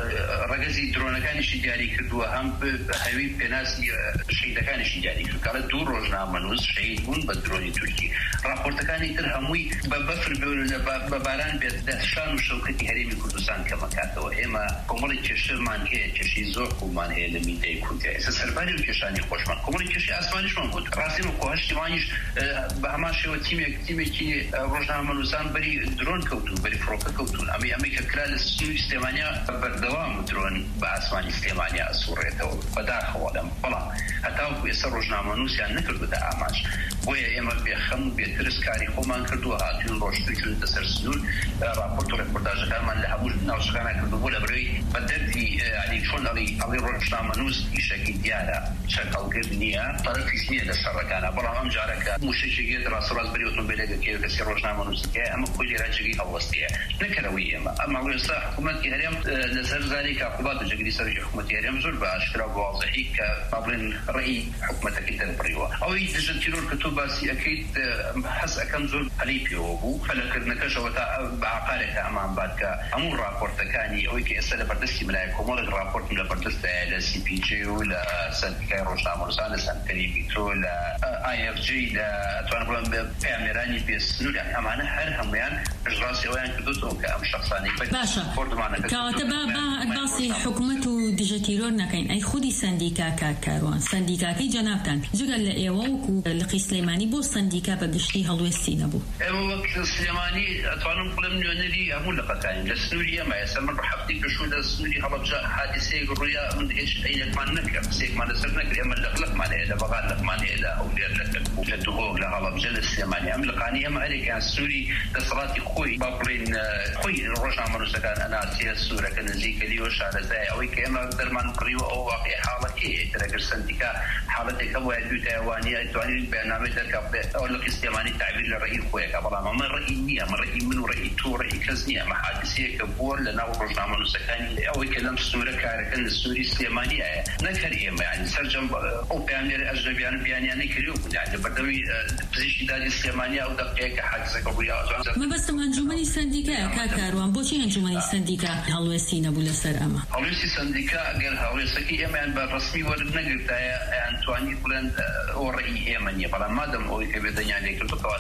ڕەگەزی درۆنەکانیشی دیاری کردووە هەم هەوی پێناسی شەیدەکانیشی دیاری کردو کاڵە دوو ڕۆژنامە نووس شەید بوون بە درۆنی تورکی راپۆرتەکانی تر هەمووی بە بەفر بە باران بێت دەشان و شەوکەتی هەرێمی کوردستان کەمەکاتەوە ئێمە کۆمەڵی کێشەمان هەیە کێشی زۆر خومان هەیە لە میدیای کوردی ئێستا سەرباری و کێشانی خۆشمان کۆمەڵی کێشی ئاسمانیشمان بوو ڕاستی وەکو هەشتیمانیش بە هەمان شێوە تیمێکی ڕۆژنامە نووسان بەری درۆن کەوتون بەری فڕۆکە کەوتون ئەمەی کە کرا لە سنووری سلێمانیا بەردەوام درۆن بە ئاسمانی سلێمانیا ئەسوڕێتەوە بەداخەوە لەم بەڵام هەتاوەکو ئێستا ڕۆژنامە نووسیان نەکردوتە ئاماژ بۆیە ئێمە بێخەم و بێترس کاری خۆمان کردووە هاتوون ڕۆشتوچون دەسەر سنوور راپۆرت و ڕێکۆرداژەکانمان لە هەموو ناوچەکانە کردو بۆ لە بەرەوەی بە دەردی علی چۆن ئەڵی ڕۆژنامە نووس ئیشەکی دیارە چەکەڵگر نییە تەرەفیش نییە لە شەڕەکانە بەڵام ئەم جارەکە موشەیەکێت ڕاستەڕاست بەری ئۆتۆمۆبیلێکە کەسی ڕۆژنامە نووسەکەیە ئەمە خۆی لێراجێکی هەڵوەستیە نەکەرەوەی ئێمە ئەمە ئێستا حکوومەتی هەرێم لەسەر زاری کاقوبات و جگری سەرۆکی حکوومەتی هەرێم زۆر بە ئاشکرا و واضحی کە بڵێن ڕێی حکوومەتەکەی دەربڕیوە ئەوەی دژە تیرۆر کە تۆ باسی ئەەکەیت حەز ئەەکەم زۆر هەلی پێوە بوو فەلەکردنەکەشەوە تا بە عقارێکە ئەمان بات کە هەموو راپۆرتەکانی ئەوەی کە ئێستا لە بەردەستی ملای کۆمەڵێک راپۆرتم لە بەردەستە لە CPJ و لە سندیکای ڕۆژنامە نووسان لە سەنتەری میترۆ لە IFJ لە ئەتوانم بڵێم پەیامێرانی پێسنوور ئەمانە هەر هەمویان پشتڕاستی ئەویان کردوتەوە کە ئەم شەخصانی باشە کەواتە باسی حکوومەت و دژە تیرۆر نەکەین ئەی خودی سندیکا کاکاروان سندیکاکەی جەنابتان جگەل لە ئێوە وەکو لقی سلێمانی بۆ سندیکا بە گشتی هەڵوێستی نەبوو ئێوە وەک سلێمانی ئەتوانم بڵێم نوێنەری هەموو لقەکانی لە سنووری ئێمە ئێستا من هەفتی پێشوو لە سنووری هەڵەبجە حادیسەیەک ڕوویا من هیچ عینەکمان نەکرد قسەیەکمان لەسەر نەکرد ئێمە لەقلقمان هەیە لە بەغان لەقمان هەیە لە هەولێر لە دوهۆک لە هەڵەبجە لە سلێمانی ئەم لقانی ئێمە هەرێکیان سنووری دەسەڵاتی خۆی با بڵێن خۆی ڕۆژنامە نووسەکان ئەناسیە سوورەکە نزیکە لیۆ شارەزای ئەوەی کە ئێمە دەرمان کڕیوە ئەو واقعی حاڵەکەیە ئەگەر سندیکا حاڵەتێکە وایە دوو تایوانی ئەتوانین بەیاننامەی دەرکات بڵێ ئەو لە سلێمانی تعبیر لە ڕێی خۆیەکە بەڵام ئەمە ڕێی نییە ئەمە ڕێی من و ڕێی تۆ ڕێی کەس نییە ئەمە حادیسەیەکە بۆ لە ناو ڕۆژنامە نووسەکانی ئەوەی کە لەم سنوورە کارەکە لە سنووری سلێمانیایە نەکەر ئێمە یعنی سەرجەم ئەو پەیامێرە ئەجنەبیان بیانیانەی کردووە بوون یعنی لە بەردەمی پزیشکی دادی سلێمانیا ئەو دەقەیە کە حادیسەکە ڕوویا مەبەستم ئەنجومەنی سندیکایە کاکاروان بۆچی ئەنجومەنی سندیکا هەڵوێستی نەبوو لەسەر ئەمە هەڵوێستی سندیکا ئەگەر هەڵوێستەکەی ئێمەیان بە ڕسمی وەرد نەگرتایە ئەیان توانی بڵێن ئەو ڕێی ئێمە نییە بەڵام مادەم ئەوەی کە بێ دەنیا لێ کردو کەواتە ئەو ڕێی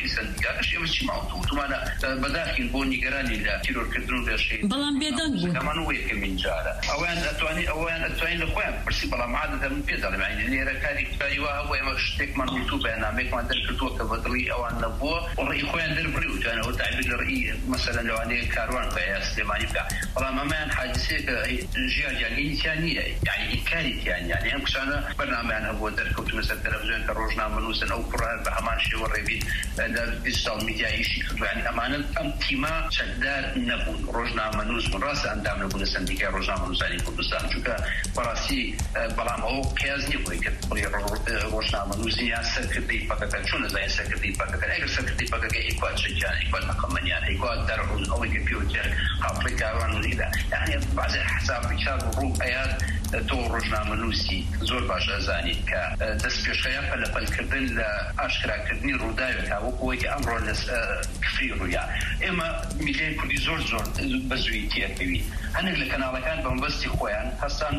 بەشی سندیکاتش ئێمە چی ماوەتومانە بەداخین بۆ نیگەرانی لە تیرۆرکردن و لەشەی بەڵام بێدەنگ بوو ئەمان وەیەکەمین جارە ئەویان ئەتوانین لە خۆیان پرسی بەڵام عادەتەن من پێ دەڵێم لێرە کاری کوتایی وا هەبوو ئێمە شتێکمان وتو بەیاننامەیەکمان دەرکردووە کە بەدڵی ئەوان نەبووە ڕێی خۆیان دەربڕی وتوانەوە تایبەت لە ڕێی مەسەلەن لەوانەیە کاروان بە یا سلێمانی بکە بەڵام ئەمایان حادیسەیەکە ژیاجیانیتیان نییە یعنی ئینکاریتیان یعنی ئەم کشانە بەرنامەیان هەبووە دەرکەوتونە سەر تەلەڤیزیۆن کە ڕۆژنامە نووسن ئەو کوڕە بە هەمان شێوە ڕێبین لە دیجیتال میدیا ئیشی کردویان ئەمانە ئەم تیما چەکدار نەبوون ڕۆژنامە نووس بوون ڕاستە ئەندام نەبوونە سندیکای ڕۆژنامە نووسانی کوردستان چونکە بەڕاستی بەڵام ئەوە قیاز نییە بۆی کە بڵێ ڕۆژنامە نووسی یان سەرکردەی پەکەکە چۆن نەزانین سەرکردەی پەکەکە ئەگەر سەرکردەی پەکەکە ئیکوات چەکیان ئیکوات نەقەمەنیان ئیکوات دەرڕون ئەوەی کە پێوتێن هاوڵی کاروان وریدا یعنی بەعزێ حسابی چاک ڕوو ئەیاد تۆ ڕۆژنامە نووسی زۆر باش ئەزانیت کە دەست پێشەیە پەلەپەلکردن لە ئاشکراکردنی ڕووداوێکە وەکەوەی کە ئەمڕۆ لە کفری ڕوویە ئێمە میلیای کوردی زۆر بەزووی تێکەوی هەندێک لە کەناڵەکان بەمبەستی خۆیان هەستان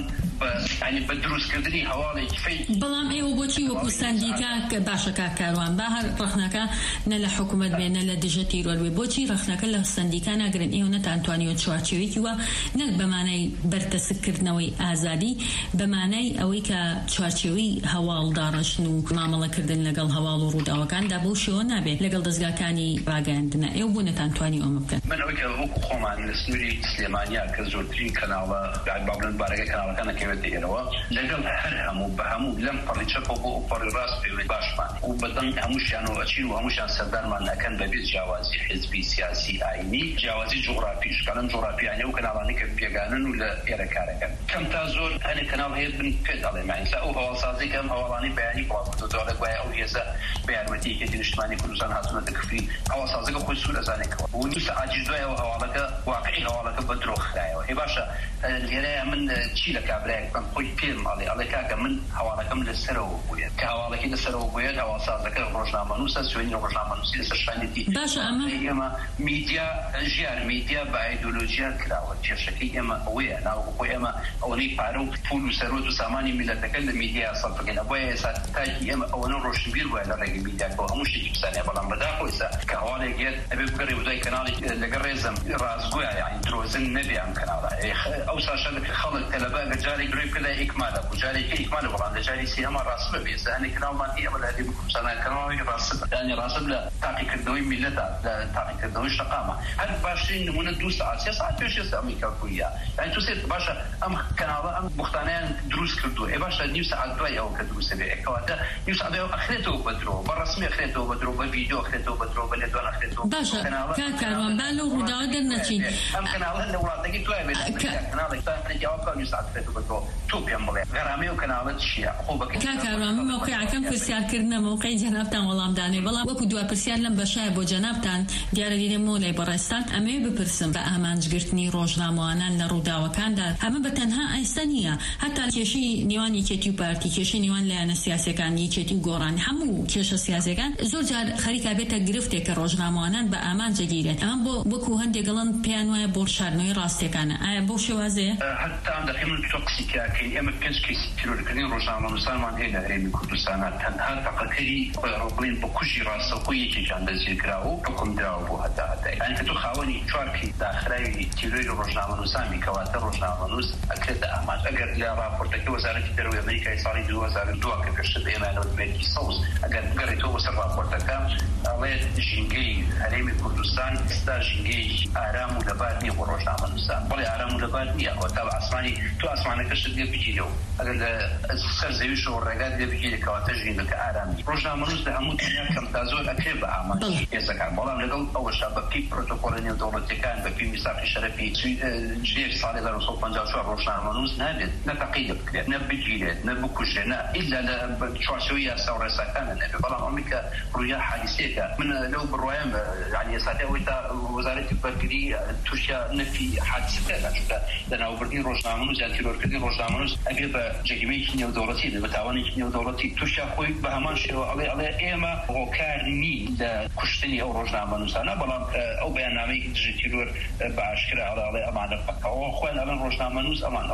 بە دروستکردنی هەواڵێکی فەی بەڵام ئێوە بۆچی وەکو سندیکا کە باشە کاروان با هەر ڕخنەکە نە لە حکوومەت بێ نە لە دژە تیرۆر بێ بۆچی ڕخنەکە لە سندیکا ناگرن ئێوە نەتانتوانیوە چوارچێوێکی وە نەک بەمانای بەرتەسکردنەوەی ئازادی بەمانای ئەوەی کە چوارچێوەی هەواڵ داڕەشن و مامەڵەکردن لەگەڵ هەواڵ و ڕووداوەکاندا بۆ شێوە نابێت لەگەڵ دەستگاکانی ڕاگەاندنە ئێوە بۆ نەتانتوانی ئەومە بکەن من ئەوەی کە وەکو خۆمان لە سنووری سلێمانیا کە زۆرترین کەناڵە بابلن بارەکە کەناڵەکان نەکەوێتە ئێرەوە لەگەڵ هەر هەموو بە هەموو لەم پەڕی چەپەوە بۆ پەڕی ڕاست پێوێت باشمان و بەدەنگ هەمووشیان و ئەچین و هەمووشیان سەردارمان نەکەن بەبێ جیاوازی حزبی سیاسی ئاینی جیاوازی جوغرافیش کەڵەن جوغرافیانە و کەناڵانی کە پێگانن و لە ئێرە کارەکەن کەم تا زۆر هەنێک کەناڵ هەیە بن پێ دەڵێ مانسا ئەو هەواڵسازی کە ئەم هەواڵانی بەیانی بڵاوکردووە لەگوایە ئەو هێزە بە یارمەتیەکێتی نیشتمانی کوردستان هاتوونەتە کفری هەواڵسازەکە خۆی سوور ئەزانێکەوە و نیسە عاجز دوای ئەو هەواڵەکە واقعی هەواڵەکە بە درۆ خرایەوە هێ باشە لێرەیە من چی لە کابرایەک بم خۆی پێم ئەڵێ کاکە من هەواڵەکەم لەسەرەوە بووێت کە هەواڵەکەی لەسەرەوە بووێت هەواڵسازەکە ڕۆژنامە نووسە سوێنی ڕۆژنامە نووسی لەسەر شانێتی باشە ئەمە میدیا ژیان میدیا بە ئایدۆلۆژیا کراوە کێشەکەی ئێمە ئەوەیە ناوەخۆی ئێمە ئەوەی پارە و پول و سەرۆت و سامانی میلەتەکە لە میدیا سەڵفەکەن بۆیە ئێستا تاکی ئێمە ئەوەنە ڕۆشنبیر وایە لە ڕێگەی میدیاکەوە هەموو شتێکی پسانەیە بەڵام بەداخۆیسا کە هەواڵێک گێت ئەبێ بگەڕێ ودای کەناڵی لەگەڵ ڕێزم ڕازگوایە یعنی درۆزن نەبێ ئەم کەناڵە ئەو ساشە خەڵک تەلەبە جارێک گرێ بکە لای ئیکمالە و جارێکی ئیکمالە بەڵام لە جاری سینەما ڕاست ببێ هەنێک کەناڵمان ئێمە لە هەرێمی کوردستان کەناڵی ڕاست یعنی ڕاست لە تاقیکردنەوەی میلەتە لە تاقیکردنەوەی شەقامە هەر باشترین نمونە 2 ساعت 3 ساعت پێش ئێستا ئەمریکا کوریە یعنی تو سێت باشە ئەم کەناڵە ئەم بوختانیان دروست کردووە ئێ باشە نیو ساعت دوای ئەوە کە دروستە بێ ئەکەواتە نیو ساعت دوای ئەخرێتەوە بە درۆ بە ڕسمی ئەخرێتەوە بە درۆ بە ڤیدیۆ ئەخرێتەوە بە درۆ بە لێدوان ئەخرێتەوە باشە کاروان با لەو ڕووداوە دەرنەچین ئەم کەناڵە لە وڵاتێکی دوای بێت کەناڵێک جواب بکە نیو ساعت ئەخرێتەوە بە درۆ تو پێم بڵێ غەرامەی و کەناڵە چییە خۆ بەکە کاروان موقعەکەم پرسیارکردنە موقعی جەنابتان وەڵامدانێ بەڵام وەکو دوای پرسیار لەم بەشایە بۆ جەنابتان دیارە لێرە مۆلای بەڕێستان ئەمەیە بپرسم بە ئامانجگرتنی ڕۆژنامەوانان لە ڕووداوەکاندا ئەمە بە تەنها ئایستا نییە هەتا کێشەی نێوان یەکێتی و پارتی کێشەی نێوان لایەنە سیاسیەکان یەکێتی و گۆڕانی هەموو کێشە سیاسیەکان زۆر جار خەریکا بێتە گرفتێک کە ڕۆژنامەوانان بە ئامانجەگیرێت ئەمە بۆ وەکو هەندێک گەڵن پێیان وایە بۆ شاردنەوەی ڕاستیەکانە ئایا بۆ شێوازەیە هەتا دەقی من تۆ قسێکاکەین ئێمە پێنج کەسی تیرۆرکردنی ڕۆژنامە نووسانمان هەیە لە هەرێمی کوردستانە تەنها تەقەکەری بڵین بە کوژی ڕاستەوخۆی یەکێکیان دەستگیرکراوە و حکم دراوە بۆ هەتا هەتای ئەنکە تو خاوەنی چوارکی داخراوی تیرۆری ڕۆژنامە نووسانی کەواتە ڕۆژنامە نووس ئەکرێتە ئاماژ ئەگەر لە راپۆرتەکەی وەزارەتی دەرەوەی ئەمریکای ساڵی 2002 کە پێشتر بە ئێمانەوە دەبێتی سەوز ئەگەر بگەڕێتەوە سەر راپۆرتەکە ئەڵێ ژینگەی هەرێمی کوردستان ئێستا ژینگەی ئارام و لەبار نییە بۆ ڕۆژنامە نووسان بەڵێ ئارام و لەبار نییە تا بە ئاسمانی تو ئاسمانەکەشت لێ بگیرەوە ئەگەر لە سەر زەویشەوە ڕێگات لێ بگیرێ کەواتە ژینگەکە ئارامی ڕۆژنامە نووس لە هەموو دنیا کەم تا زۆر ئەکرێ بە ئاماژ هێزەکان بەڵام لەگەڵ ئەوەشتا بەپی پرۆتۆکۆڵە نێودەوڵەتیەکان بەپی میساقی شەرەفی جێر ساڵی 1954 ڕۆژنامە نووس نابێت نە تەقیید بکرێت نە بگیرێت نە بکوژێت نە ئیلا لە چوارچێوەی یاسا و ڕێساکانە نەبێت بەڵام ئەمریکا ڕوویا حادیسەیەکە من لەو بڕوایم یعنی ئێستا ئەوەی تا وەزارەتی بەرگری تووشیا نەفی حادیسەکە چونکە لەناوبردنی ڕۆژنامە نووس یا تیرۆرکردنی ڕۆژنامە نووس ئەبێ بە جەگمەیەکی نێودەوڵەتی بە تاوانێکی نێودەوڵەتی تووشیا خۆی بە هەمان شێوە ئەڵێ ئێمە هۆکار نین لە کوشتنی ئەو ڕۆژنامە نووسانە بەڵام ئەو بەیاننامەیەکی دژی تیرۆر بە ئاشکرا ئەڵێ ئەمانە بکەوە خۆیان ئەڵێن ڕۆژنامە نووس ئەمان ئەڵێ ئەمە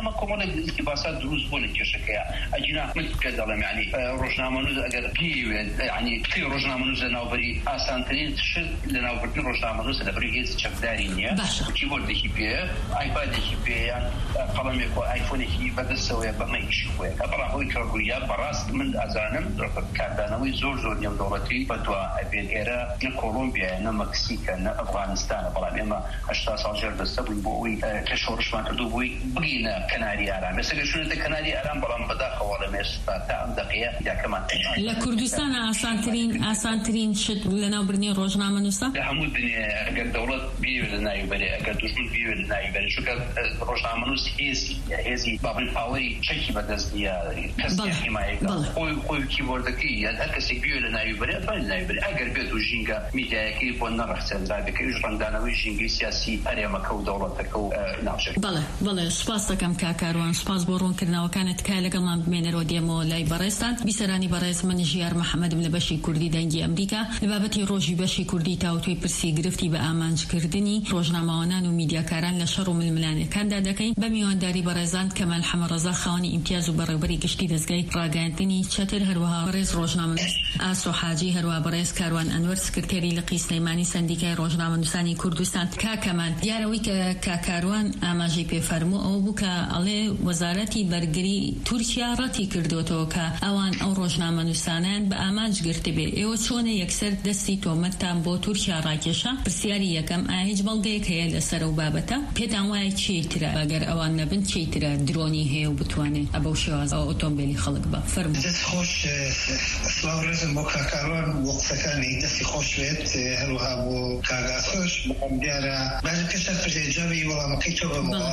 ئەمە کۆمەڵە التباسات دروست بوون لە کێشەکەیە ئەجینا من پێ دەڵێم یعنی ڕۆژنامەنووس ئەگەر پێوێت یعنی کتێب ڕۆژنامەنووس لەناوبەری ئاسانترین شت لەناوبردنی ڕۆژنامەنووس لەبەری هێز چەکداری نییە کیبۆردێکی پێ ئایپادێکی پێ یان قەڵەمێک و ئایفۆنێکی بەدەستەوەیە بەمەیشی خۆیە بەڵام ئەوەی کەڕگوریە بەڕاست من ئازانم کاردانەوەی زۆر نێودەوڵەتی بەدوا ئەبێت ئێرە نە کۆڵۆمبیایە نە مەکسیکە نە ئەفغانستانە بەڵام ئێمە 80 ساڵ ژێر دەستە بووین بۆ ئەوەی کە شۆڕشمان کردو بووی بگینە کەناری ئارام ئێستا شوێنێتە کەناری ئارام بەڵام بەداخەوە لە مێستا تا ئەم دەقەیە یاکەمان لە کوردستان ئاسانترین شت لەناوبردنی ڕۆژنامەنووسە لە هەموو دنیا ئەگەر دەوڵەت بیوێت لە ناوبەرێ ئەگەر دوژمن بیوێت لە ناوبەرێ چونکە ڕۆژنامەنووس هێزی بابل پاوەری چەکی بەدەست نیە کەسی حیمایەکە خۆی کیبۆردەکەی یان هەر کەسێک بیوێت لە ناوبەرێ ئەتوانێت لە ئەگەر بێت و ژینگە میدیایەکەی بۆ نەڕەخسێنرابێکە ئیش ڕەنگدانەوەی ژینگەی سیاسی هەرێمەکە و دەوڵەتەکە و ناوچەکە بەڵێ سوپاس دەکەم کاکاروان سوپاس بۆ ڕوونکردنەوەکانت کای لەگەڵمان بمێنەرەوە دێمەوە لای بەڕێستان بیسەرانی بەڕێز من ژیار محەممەدم لە بەشی کوردی دەنگی ئەمریکا لە بابەتی ڕۆژی بەشی کوردی تاوتوی پرسی گرفتی بە ئامانجکردنی ڕۆژنامەوانان و میدیاکاران لە شەڕ و ململانەکاندا دەکەین بە میوانداری بەڕێزان کەمال حەمەڕەزا خاوەنی ئیمتیاز و بەڕێوەبەری گشتی دەزگای ڕاگەاندنی چەتر هەروەها بەڕێز ڕۆژنامەنووس ئاسۆ حاجی هەروەها بەڕێز کاروان ئەنوەر سکرتێری لقی سلەیمانی سەندیکای ڕۆژنامەنووسانی کوردستان کاکەمان دیارەوەی کە کاکاروان ئاماژەی پێفەرموو ئەوە بوو کە ئەڵێ وەزارەتی بەرگری تورکیا ڕەتی کردوتەوە کە ئەوان ئەو ڕۆژنامەنووسانیان بە ئامانج گرتە بێ ئێوە چۆنە یەکسەر دەستی تۆمەتتان بۆ تورکیا ڕاکێشە پرسیاری یەکەم ئایا هیچ بەڵگەیەک هەیە لەسەر ئەو بابەتە پێتان وایە چیترە ئەگەر ئەوان نەبن چیترە درۆنی هەیە و بتوانێت ئەبەو شێواز ئەو ئۆتۆمبیلی خەڵک بە فەرموو دەست خۆش سڵاو ڕێزم بۆ کاکاروان بۆ قسەکانی دەستی خۆش بێت هەروەها بۆ کاگاسۆش دیارە باش پێشتر پرسیارجاوی وەڵامەکەی تۆ بمەوە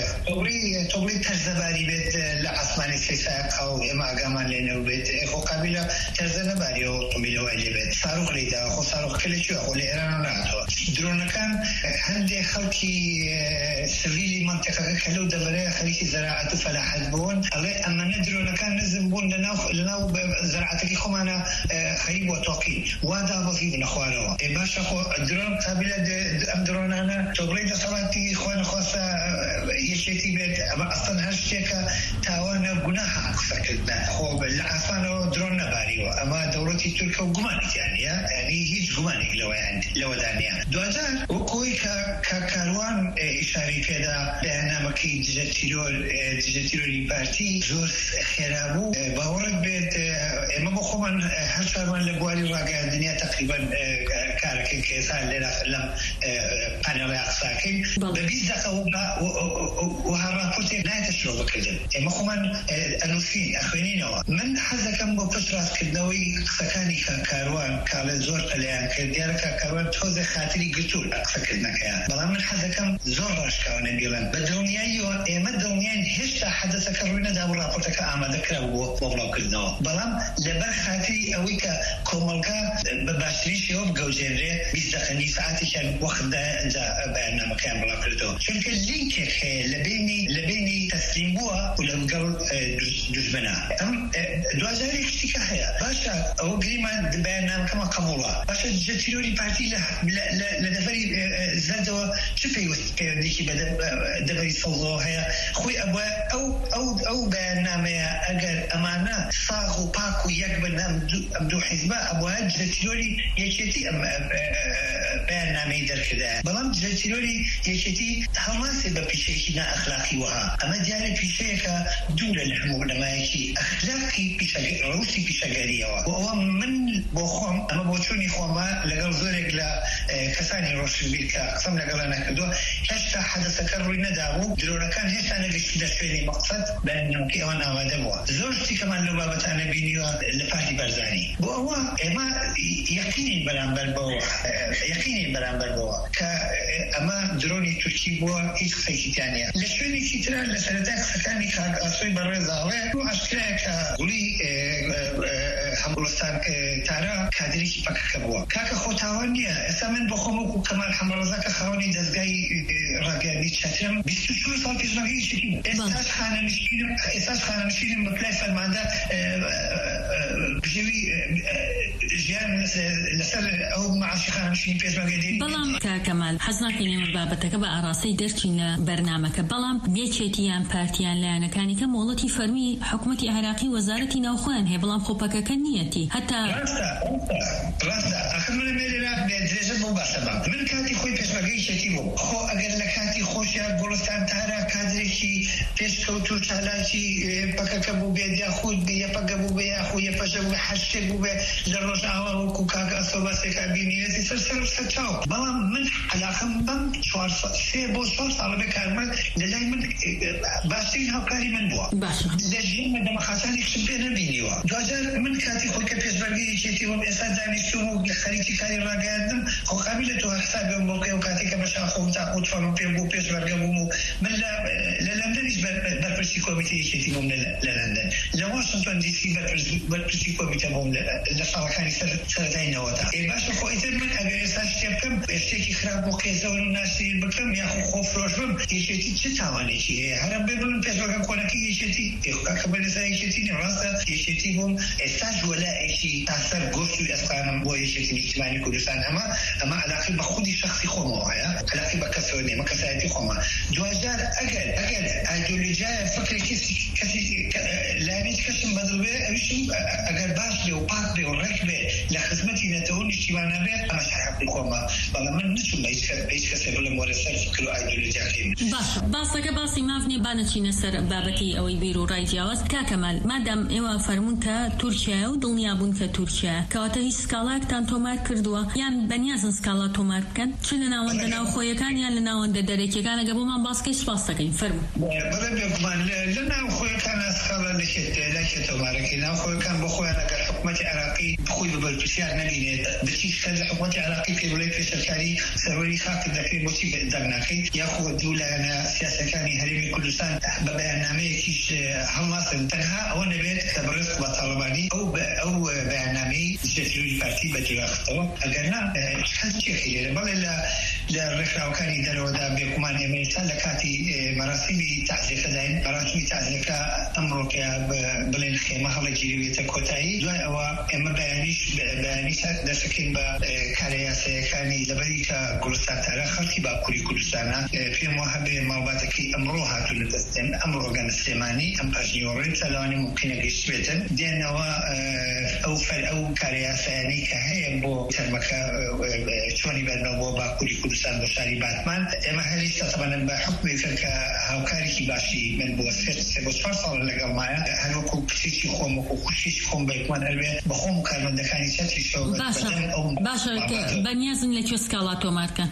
تۆبڵی تەرزەباری بێت لە عەسمانی سێساقا و ئێمە ئاگامان لێنەوە بێت خۆ قابلە تەرزە نەباریەوە ئۆتۆمبیلەوەی لێ بێت ساڕۆخ لێدا خۆ ساڕۆخەکە لەکوێ خۆ لە ئێران ناتەوە درۆنەکان هەندێک خەڵکی سڤیلی منتیقەکە کە لەو دەبەرەیە خەریکی زەراعەت و فەلاحەت بوون ئەڵێ ئەمەنە درۆنەکان نزم بوون لەناو زەراعەتەکەی خۆمانە خەریب وە تۆقی وا دابەزی بنە خوارەوە باشە خۆ درۆن قابلە ئەم درۆنانە تۆبڵی دەسەڵاتی خۆ نەخواستە یەکێتی بێت ئەمە ئەسڵەن هەر شتێکە تاوانە گوناحە قسەکردن خۆ لە ئاسمانەوە درۆن نەباریوە ئەمە دەوڵەتی تورکە و گومانیتیانە یعنی هیچ گومانێک لەوەدا نیە دواتر وەکۆی کە کاروان ئیشاری پێدا بەیاننامەکەی دژە تیرۆری پارتی زۆر خێرا بوو باوەڕت بێت ئێمە بۆ خۆمان هەر چارمان لە بواری ڕاگەاندنیا تقریبان کارەکەی کە ئێستا لێرە لەم پانێڵی قساکەین بە 20 دقیقە وها راپۆرتێک نایەتە شۆ بکردن ئێمە خۆمان ئەنووسین ئەخوێنینەوە من حەز دەکەم بۆ پشت ڕاستکردنەوەی قسەکانی کاروان کاڵە زۆر پەلیان کرد دیارە کاروان تۆزە خاتری گرتوول قسەکردنەکەیان بەڵام من حەز دەکەم زۆر ڕاشکاوانە بیڵێن بە دڵنیاییەوە ئێمە دڵنیان هێشتا حەدەسەکە ڕووی نەدا و راپۆرتەکە ئامادەکرا بۆ بڵاوکردنەوە بەڵام لەبەر خاتری ئەوەی کە کۆمەڵگا بە باشترین شێوە بگەوجێنرێ 20 دقیقە ساعتێکیان وەختدا ئەنجا بەیاننامەکەیان بڵاوکردەوە چونکە لینکێک هەیە لەبینی تەسلیم بووە و لەگەڵ دوژمنە ئەم دوازاری شتێکە هەیە باشە ئەوە گریمان بەیاننامەکەمە قبوڵە باشە دژە تیرۆری پارتی لە دەفەری زەردەوە چ پەیوەندێکی بە دەبەری سەوزەوە هەیە خۆی ئەوە ئەو بەیاننامەیە ئەگەر ئەمانە ساغ و پاک و یەک بن ئەم دوو حیزبە ئەوە دژە تیرۆری یەکێتی ئەم بەیاننامەی دەرکردایە بەڵام دژە تیرۆری یەکێتی هەڵماسێ بە پیشەیەکی نائەخلاقی وەها ئەمە دیارە پیشەیەکە دوورە لە هەموو بنەمایەکی ئەخلاقی ڕەوسی پیشەگەریەوە و ئەوە من بۆ خۆم ئەمە بۆ چوونی خۆمە لەگەڵ زۆرێک لە کەسانی ڕۆشنبیر کە قسەم لەگەڵا نەکردووە هێشتا حەدەسەکە ڕووی نەدابوو درۆنەکان هێشتا نەگەیشتە شوێنی مەقسەد بەیاننامەکەی ئەوان ئامادە بووە زۆر شتێکەمان لەو بابەتانە بینیوە لە پارتی بەرزانی بۆ ئەوە ئێمە یەقینین بەرامبەر بەوە کە ئەمە درۆنی تورکی بووە هیچ قسەیکی تیانە لە شوێنێکی ترە لە سەرەتا قسەکانی ئاسۆی بەڕێزاڵێ و ئاشکرایە کە گوڵی هەموڵستان تارە کادرێکی پەکەکە بووە کاکە خۆتاوان نییە ئێستا من بۆ خۆم وەکو کەمال حەمەڕەزا کە خاوەنی دەستگای ڕاگەاندنی چەترم 24 ساڵ پێشمەرگەی شتیم ئێستاش خانەنشینم بە پلای فەرماندا بژێوی ژیان لەسەر ئەو معاشقان شین پێشبەگەدی بەڵام کاکەمال حەزناکەین بابەتەکە بە ئاراستی دەرچین لە بەرنامەکە بەڵام یەکێتیان پارتیان لایەنەکانێکە مۆڵەتی فەرمی حکوومەتی عێراقی وەزارەتی ناوخۆیان هەیە بەڵام خۆپەکەکە نیەتی هەتا ڕاستە ئەخر من لێرە درێژە بۆ باشە من کاتی خۆی پێشبەگەی شێتی بوو خۆ ئەگەر لە کاتی خۆشیان گوڵستان تارا کادرێکی پێشکەوت و چالاکی پەکەکە بوو بێت یاخود یەپەگە بوو بێ یاخود یەپەشە بوو حەشتێک بوو بێ لە ڕۆژئاوا وەکو کاکە ئەسۆباسێکا بینیێتی سەر چاو بەڵام من علاقەم بەم 3 بۆ 4 ساڵە بێکارمەند لەلای من باشترین هاوکاری من بووە لە ژیانمە دەمەخاسانێکشم پێ نەبینیوە دوجار من کاتی خۆی کە پێشبەرگەیەکێتی بۆم ئێستا دانیشتوم و خەریکی کاری ڕاگەاندم خۆ قابلە تۆ حسابێم بۆ پێ و کاتێککە بە شاخۆم تاقوت فەرم پێم بوو پێشبەرگە بووم و من لە لەندەنیش بەرپرسی کۆمیتەیەکێتی بووم لە لەندەن لە واشنگتن دی سی بەرپرسی کۆمیتە بووم لە ساڵەکانی سەرەتای نەوەدا باشە خۆ ئیتر من ئەگەر ئێستا شتێ بکەم شتێکی خراپ بۆ قێزەوە و ناشرین بکەم یاخود خۆ فرۆش بم یەکێتی چه تاوانێکی هەیە هەرم بێ بڵم پێشبەرگە کۆنەکەی یەکێتی کاکە بەرزا یەکێتی نیە ڕاستە یەکێتی بووم ئێستاش وەلایەکی تاسەر گۆشت و ئەسقانم بۆ یەکێتی نیشتیمانی کوردستان ئەمە علاقی بە خودی شخصی خۆمەوە هەیە علاقی بە کەسەوە نیە کەسایەتی خۆمە دوجار ئەگەر ئایدۆلۆژیایە فکرێکی کەسی لایەنێکی کەسم بەدڵ بێ ئەویشم ئەگەر باش بێ و پاک بێ و ڕێک بێ لە خزمەتی نێتەوە نیشتیمانە بێ ئەمەش حەقی خۆمە بەڵام من نچوم بە هیچ کەسێ بڵێم وەرە سەر فکر و ئایدۆلۆژیاکەی باشە باسەکە باسی مافنی بانەچینە سەر بابەتی ئەوەی بیر و ڕای جیاواز کاکەمال مادام ئێوە فەرمون کە تورکیا و دڵنیابوون کە تورکیا کەواتە هیچ سکاڵایەکتان تۆمار کردووە یان بەنیازن سکاڵا تۆمار بکەن چ لە ناوەندە ناوخۆیەکان یان لە ناوەندە دەرەکیەکان ئەگە بۆمان باسکەی سوپاس دەکەین فەرموو بەڵێ بێگومان لە ناوخۆیەکان سکاڵا لەکێ تۆمارەکەی ناوخۆیەکان بۆ خۆیان ئەگەر حکوومەتی عێراقی بخۆی بەبەرپرسیار نەبینێت بچی شتە لە حکوومەتی عێراقی پێ بڵێ پێشەرکاری سەروەری خاکت دەکەی بۆچی دەرناکەی یاخود دوو لایەنە سیاسەکانی هەرێمی کوردستان بە بەیاننامەیەکیش هەڵماسن تەنها ئەوە نەبێت کە بەڕێز بە تاڵبانی ئەو بەیاننامەی جێتروری پارتی بەجێراختەوە ئەگەر نا هەست چێکی لێرە بەڵێ لە ڕێکخراوەکانی دەرەوەدا بێگومان ئێمە ئێستا لە کاتی مەراسیمی تەعزیەکە داین مەراسیمی تەعزیەکە ئەمڕۆکە بڵێن خێمە هەڵەگیریوێتە کۆتایی دوای ئەوە ئێمە بەیانی دەسەکەین بە کارە یاساییەکانی لەبەری کە گوڵستان تارە خەڵکی باکووری کوردستانە پێم وە هەبێ ماڵباتەکەی ئەمڕۆ هاتوونە دەستێن ئەمڕۆ گەنە سلێمانی ئەم پاژنیوەڕێن چەلوانی ممکنە گەیشتبێتن دێنەوە ئەو کارە یاساییانەی کە هەیە بۆ تەرمەکە چۆنی بەرنەوە بۆ باکووری کوردستان بۆ شاری باتمان ئێمە هەریشتا تەمەنن بە حکمی کە هاوکارێکی باشی من بۆ 3 ساڵ لەگەڵمایە هەروەکو کچێکی خۆم وەکو خوشیێکی خۆم بەیکمان ئەلوێ بەخۆم و کارمەندەکانی چەتریشەوە باشە بەنیازن لەکوێ سکاڵا تۆمارکەن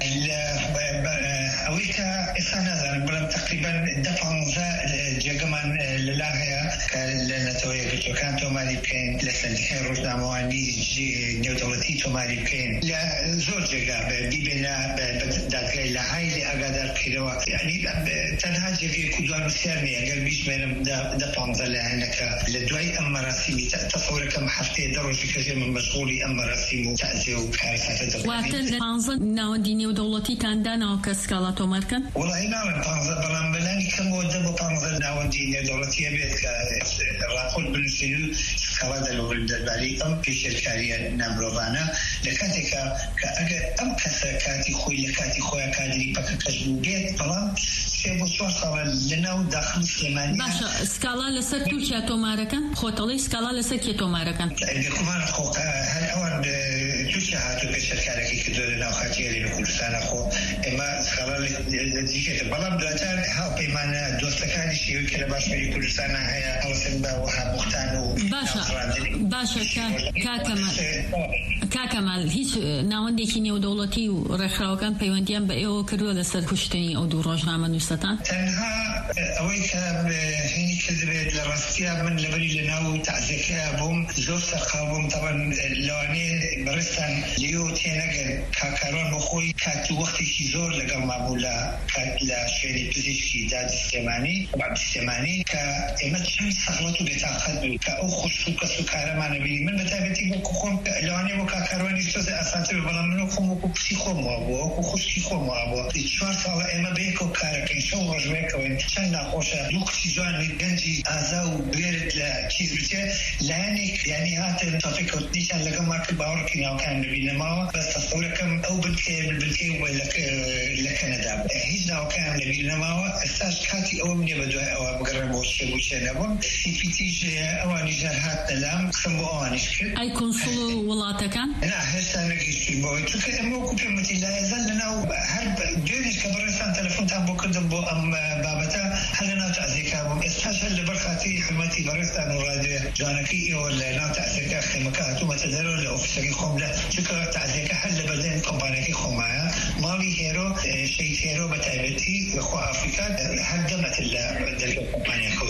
ئەوەی کە ئێستا نازانم بڵم تقریبا 10-15 جێگەمان لەلا هەیە کە لە نەتەوەی یەکگرتوەکان تۆماری بکەین لە سندیکای ڕۆژنامەوانی نێودەوڵەتی تۆماری بکەین لە زۆر جێگا بیبێنە دادگای لە های لێ ئاگادار بکەیتەوە یعنی تەنها جێگەیەک و دوانوسیار نیە ئەگەر بیژمێرم 10-15 لایەنەکە لە دوای ئەم مەراسیمی تەسەوورەکەم هەفتەیە 10 ڕۆژی کەژێ من مەشغوڵی ئەم مەراسیم و تەعزیە و کارەساتە واتە 15 ناوەندی نێودەوڵەتیتان داناوە کە سکاڵا تۆمارکەن وڵی ناڵم 15 بەڵام بەلانی کەمەوە 10 بۆ 15 ناوەندی نێودەوڵەتیە بێت کە ڕاپۆرت بنووسین و سکاڵا دەلەوەری دەربارەی ئەم پێشێرکاریە نامرۆڤانە لە کاتێکە کە ئەگەر ئەم کەسە کاتی خۆی لە کاتی خۆیان کادری پەکەکەش بوو بێت بەڵام 3 بۆ 4 ساڵە لەناو داخلی سلێمانی باشە سکاڵا لەسەر تورکیا تۆمارەکەن خۆتەڵی سکاڵا لەسەر کێ تۆمارەکەن بێگومان خۆ هەر ئەوان تورکیا هاتوو پێشێرکارێکی کردووە لە ناو خاتی هەرێمی کوردستانە خۆ ئێمە سکاڵا لە دیکێتە بەڵام دواتر هاوپەیمانە دۆستەکانی شێوەی کە لە باشووری کوردستانە هەیە هەڵسن بە وەهابوختان و باشە کاکەمال هیچ ناوەندێکی نێودەوڵەتی و ڕێکخراوەکان پەیوەندیان بە ئێوە کردووە لەسەر کوشتنی ئەو دوو ڕۆژنامە نووسەتان تەنها ئەوەی کە هینی کردبێت لە ڕاستیە من لەبەری لە ناو تەعزیەکە بووم زۆر سەرقاڵ بووم تەبەن لەوانەیە بەڕێستان لێو تێنەگەن کاکارۆن بۆ خۆی کاتی وەختێکی زۆر لەگەڵما بوو لە شوێنی پزیشکی دادی سلێمانی کە ئێمە چەند سەغڵەت و بێتاقەت بوو کە ئەو خوشت و کەس و کارەمانە بینی من بەتابەتی بۆ خۆم لەوانەیە بۆ کاکارۆنی سۆزە ئاسانتر بەڵام من خۆم وەکو پسی خۆم وابووە وەکو خوشتی خۆم وابووە 4 ساڵە ئێمە بەیەکەوە کارەکەین دەکەین شەو ڕۆژێکەوەین چەند ناخۆشە دوو کچی جوانی گەنجی ئازا و بێرت لە چیز بچێ لایەنێک یعنی هاتن تافێکەوتنیشان لەگەڵ ماکرد باوەڕکی ناوکان ببینەماوە بەس تەسەورەکەم ئەو بنکەیە بنکەی لە کەنەدا هیچ ناوکان لەبیر نەماوە ئێستاش کاتی ئەوم نییە بە دوای ئەوە بگەڕێم بۆ شێ نەبووم CPTش ئەوانی ژار هات لەلام قسم بۆ ئەوانیش کرد ئەی کۆنسوڵ و وڵاتەکان هێستا نەگەیشتین بۆی چونکە ئەمە وەکو پێمەتی لایەزان لەناو هەر دوێنێش کە بەڕێستان تەلەفۆنتان بۆ کردم بۆ ئەم بابەتە هەر لەناو تەعزیەکە بووم ئێستاش هەر لەبەر خاتی حرمەتی بەڕێستان و ڕادیۆ جوانەکەی ئێوە لەناو تەعزیەکە خێمەکە هاتوومەتە دەرەوە لە ئۆفیسەکەی خۆم لە چونکە تەعزیەکە هەر لە بەردەمی کۆمپانیەکەی خۆمایە ماڵی هێرۆ شەید هێرۆ بە تایبەتی خوا ئافریکا هەر دەمەتر لە دەرگای کۆمپانیەکە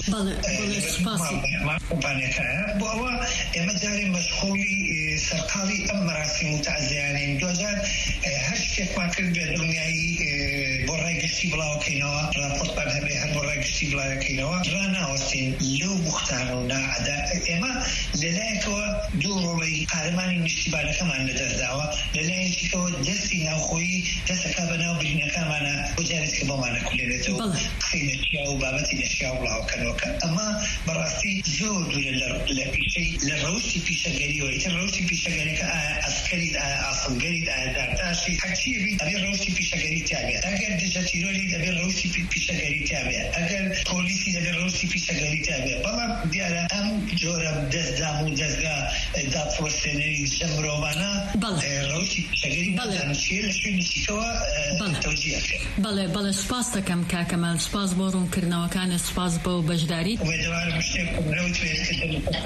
کۆمپانیەکەیە بۆ ئەوە ئێمە جارێ مەشغوڵی سەرقاڵی ئەم مەراسیم و تەعزیانین 2000 هەر شتێکمان کرد بێ دڵنیایی بۆ ڕایگەشتی بڵاوکەینەوە راپۆرتمان هەبێ هەر بۆ ڕایگەشتی بڵاوەکەینەوە ڕاناوەستین لەو بوختانە و ناعەدا ئێمە لەلایەکەوە دوو ڕۆڵی قارەمانی نیشتیبانەکەمان لەدەستداوە لەلایەکەوە دەستی ناوخۆیی دەستەکە بەناو برینەکانمانە بۆ جارێتکە بۆمانە کولێرێتەوە قسەی نەشیا و بابەتی نەشیا و بڵاوکەنەوەکە ئەمە بەڕاستی زۆر دوورە لە پیشەی لە ڕەوشی پیشەگەریەوە ئیتر ڕەوشی پیشەگەریەکە ئایا ئەسکەریت ئایا ئاسڵگەریت ئایا دارتاشی هەرچی بیت ئەبێ ڕەوشی پیشەگەری تیابێ ئەگەر دژەتیرۆری دەبێ ڕەوشی پیشەگەری تیابێ ئەگەر پۆلیسی دەبێ ڕەوشی پیشەگەری تیابێ بەڵام دیارە ئەم جۆرە دەستدام و دەستگا دادپرسێنەری چەند مرۆڤانە ڕەوشی پیشەگەری چیە لە شوێنی چیکەوە تەوجیهەکرێت. بەڵێ سپاس دەکەم کاکەمال سپاس بۆ ڕوونکردنەوەکانە سپاس بۆ بەشداری وێدەوارم شتێک ڕەوتوێت کە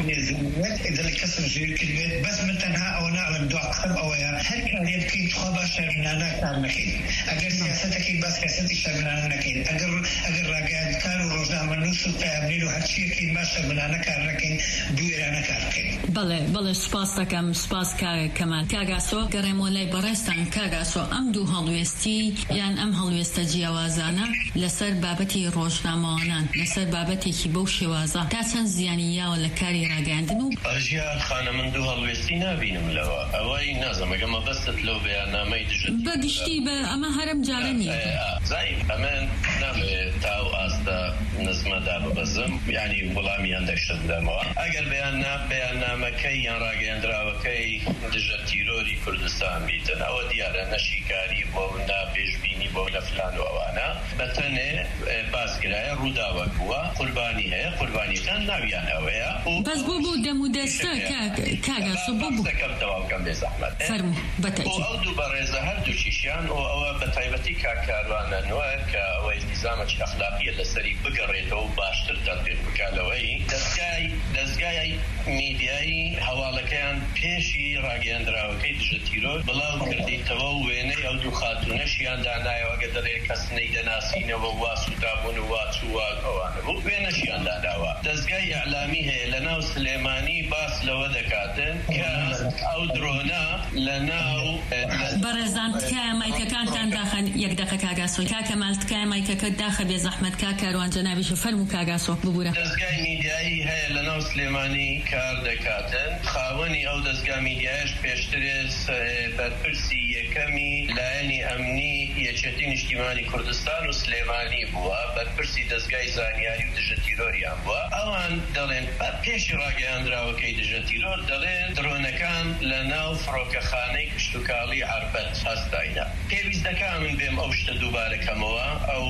دڵی کەسم ژیر کردوێت بەس من تەنها ئەوە ناڵم دوا قسەم ئەوەیە هەر کارێ بکەین خوا باش شەرمینانە کار نەکەین ئەگەر سیاسەتەکەی باس سیاسەتی شەرمینانە نەکەین ئەگەر ڕاگەیاندکار و ڕۆژنامەنووس و پەیامنیر و هەرچیەکەین باش شەرمینانە کار نەکەین دوو ئێرانە کار بکەین. بەڵێ سپاس دەکەم سپاس کاکەمال کاگاسۆ گەڕێمەوە لای بەڕێستان کاگاسۆ ئەم دوو هەڵوێستی یان ئەم هەڵوێستە جیاوازانە لەسەر بابەتی ڕۆژنامەوانان لەسەر بابەتێکی بەو شێوازە تا چەند زیانی یاوە لە کاری ڕاگەاندن و ئەژیان خانە من دوو هەڵوێستی نابینم لەوە ئەوەی نازم ئەگەمە بەستت لەو بەیاننامەی دژت بەگشتی بە ئەمە هەرم جارە نیە زای ئەمن نامێت تاو ئاستا نزمەدا ببەزم یعنی وەڵامیان دەشت بدەمەوە ئەگەر بەیاننامەکەی یان ڕاگەیاندراوەکەی دژە تیرۆری کوردستان بیتن ئەوە دیارە نەشیکاری بۆ پێشبینی بۆ لە فلان و ئەوانە بەتەنێ باسکرایە ڕووداوە بووە قوربانی هەیە قوربانیەکان ناویان ئەوەیە بەس بۆ دەم و دەستە کاگاسۆ بۆ دەکەم تەواوکەم بێ زەحمەت فەرموو بەتەکید ئەو دوو بەڕێزە هەردووچیشیان ئەوە بە تایبەتی کاکاروانە نوە کە ئەوەی نیزامێکی ئەخلاقیە لەسەری بگەڕێتەوە و باشتر تەطبیق بکاتەوەی دەستگای میدیایی هەواڵەکەیان پێشی ڕاگەیاندراوەکەی دژە تیرۆر بڵاو کردیتەوە و وێنەی ئەو دوو خاتونەشیان دانایەوە گە دەڵێ کەسنەی دەناسینەوە واسوودابوون و واچووە ئەوانە بوو وێنەشیان داناوە دەستگای ئەعلامی هەیە لەناو سلێمانی باس لەوە دەکاتن کە ئەو درۆنە لەناو بەڕێزان تکایە مایکەکانتان داخەن یەک دەقە کاگاسۆ کاکەمال تکایە مایکەکەت داخە بێ زەحمەت کاکاروان جەنابیشە فەرموو کاگاسۆ ببوورە دەستگای میدیایی هەیە لەناو سلێمانی کار دەکاتن خاوەنی ئەو دەستگا میدیایش پێشترێ بەرپرسی یەکەمی لایەنی ئەمنی یەکێتی نیشتیمانی کوردستان و سلێمانی بووە بەرپرسی دەستگای زانیاری و دژە تیرۆریان بووە ئەوان دەڵێن پێشی ڕاگەیاندراوەکەی دژە تیرۆر دەڵێن درۆنەکان لە ناو فڕۆکەخانەی کشتوکاڵی عەربەت هەستاینە پێویست دەکا من بێم ئەو شتە دووبارە کەمەوە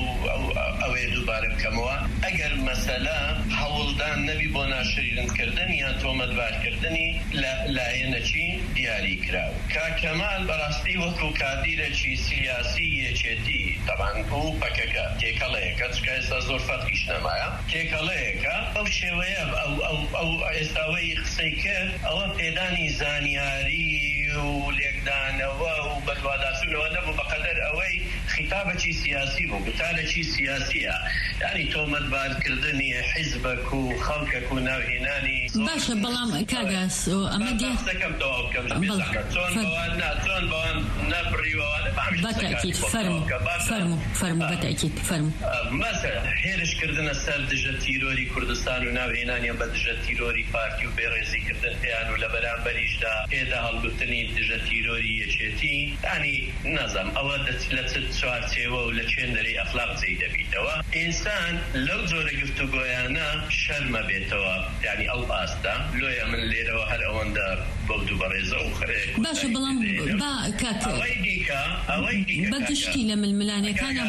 ئەوەیە دووبارە بکەمەوە ئەگەر مەسەلە هەوڵدان نەبی بۆ ناشرینکردن یان تۆمەتبارکردنی لایەنەکی دیاری کراوە کاکەمال بەڕاستی وەکو کادیرێکی سیاسی یەکێتی تەبان بوو پەکەکە تێکەڵەیەکە چکە ئێستا زۆر فەرقیش نەمایە تێکەڵەیەکە ئەو شێوەیە ئەو ئێستاوەی قسەی کرد ئەوە پێدانی زانیاری و لێکدانەوە و بەدواداسوونەوە نەبوو بەقەدەر ئەوەی خیتابەکی سیاسی بوو گوتارێکی سیاسیە یعنی تۆمەتبارکردنی حیزبەک و خەڵکەک و ناوهێنانی باشە بەڵام کاگاسۆ ئەمە دەکەم تەواو بکەم چۆن بەوان نەبڕیوەوانە بام بالتأكيد فرمو بالتأكيد فرمو مثلا هێرش کردنە سەر دژە تیرۆری کوردستان و ناوهێنانیان بە دژە تیرۆری پارتی و بێڕێزیکردن پێیان و لە بەرامبەریشدا پێدا هەڵگرتنی دژە تیرۆری یەکێتی ینی نەزانم ئەوە لە چ چوارچێوە و لە چێندەرەی ئەخلاق جێی دەبیتەوە. ئینسان لەو جۆرە گفتوگۆیانە شەرمە بێتەوە، ینی ئەو ئاستا لۆیە من لێرەوە هەر ئەوەندە بەو دوو بەڕێزە و خرێک باشە بەڵام ئەوەی دیکە بەگشتی لە ململانەکانە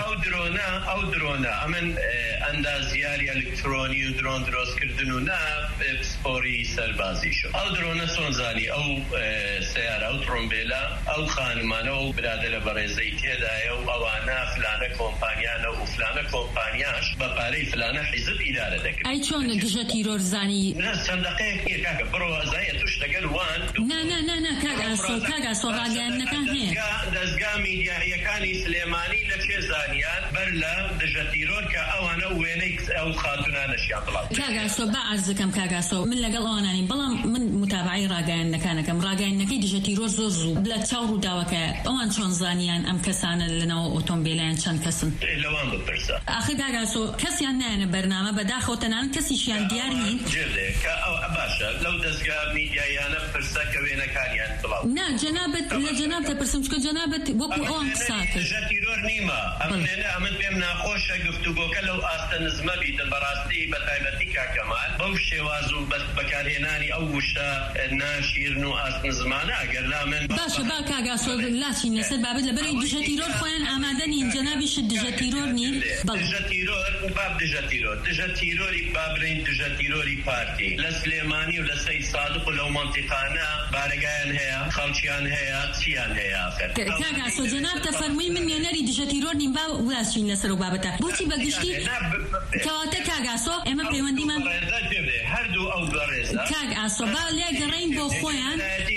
ئەو درۆنە ئەمن ئەندازیاری ئەلکترۆنی و درۆن دروستکردن و نا سپۆری سەربازیشە. ئەو درۆنە چۆنزانی ئەو سیارە ئەو ترۆمبێلە ئەو خانمانە و برادرە بەڕێزەی تێدایە و ئەوانە فلانە کۆمپانیانە و فلانە کۆمپانیاش بە پارەی فلانە حیزب ئیدارە دەکرد. ئەی چۆن دژە تیرۆرزانی چەند دقەیەک نییە کاکە بڕۆ ئەزایە توش دەگەر وان نا کاگاسۆ ڕاگەیانەکان هەیە. دەستگا میدیاییەکانی سلێمانی لە چێ زانیان بەر لە دژە تیرۆر کە ئەوانە وێنەی ئەو خاتونانەشیان بڵاو. کاگاسۆ بە عەرزەکەم کاگاسۆ من لەگەڵ ئەوانانی بەڵام من متابعی ڕاگەیانەکانەکەم. ڕاگەیانەکەی دژە تیرۆر زۆر زوو لە چاو ڕووداوەکە ئەوان چۆن زانیان ئەم کەسانە لەناو ئۆتۆمبیلەیان چەند کەسن لەوان بپرسە. ئاخر کاگاسۆ کەسیان نایەنە بەرنامە بەداخەوە تەنان کەسیشیان دیار نین. کە ئەو باشە لەو دەستگا میدیایانە پرسە کە وێنەکانیان بڵاو. نا جەنابەت لە جەنابتە پرسم چکە جەنابەت وەکو ئەوان قساکرد. دژە تیرۆر نیمە ئەمن پێم ناخۆشە گفتوگۆکە لەو ئاستە نزمە بیتن بەڕاستی بە تایبەتی کاکەمال بەو شێواز و بەکارهێنانی ئەو وشە ناشیرن و ئاست نزمانە ئەگەر لا من باشە با کاگاسۆ لاشین لەسەر بابەت لەبەرەوەی دژە تیرۆر خۆیان ئامادە نین جەنابیش دژە تیرۆر نین. دژە تیرۆر باب دژە تیرۆری بابرین دژە تیرۆری پارتی لە سلێمانی و لە سەید سادق و لەو مەنتیقانە بارگایان هەیە خەڵکیان هەیە چیان هەیە آخر. کاگاسۆ جەنابتە فەرمووی من نوێنەری دژە تیرۆر نیم با ولاشین لەسەر و بابەتە بۆچی بەگشتی کەواتە کاگاسۆ ئێمە پەیوەندیمان هەردوو ئەو بەڕێزە کاگاسۆ با لێ گەڕین بۆ خۆیان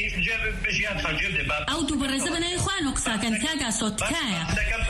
ئەو دوو بەڕێزە بەناوی خوان و قساکەن کاگاسۆ تکایە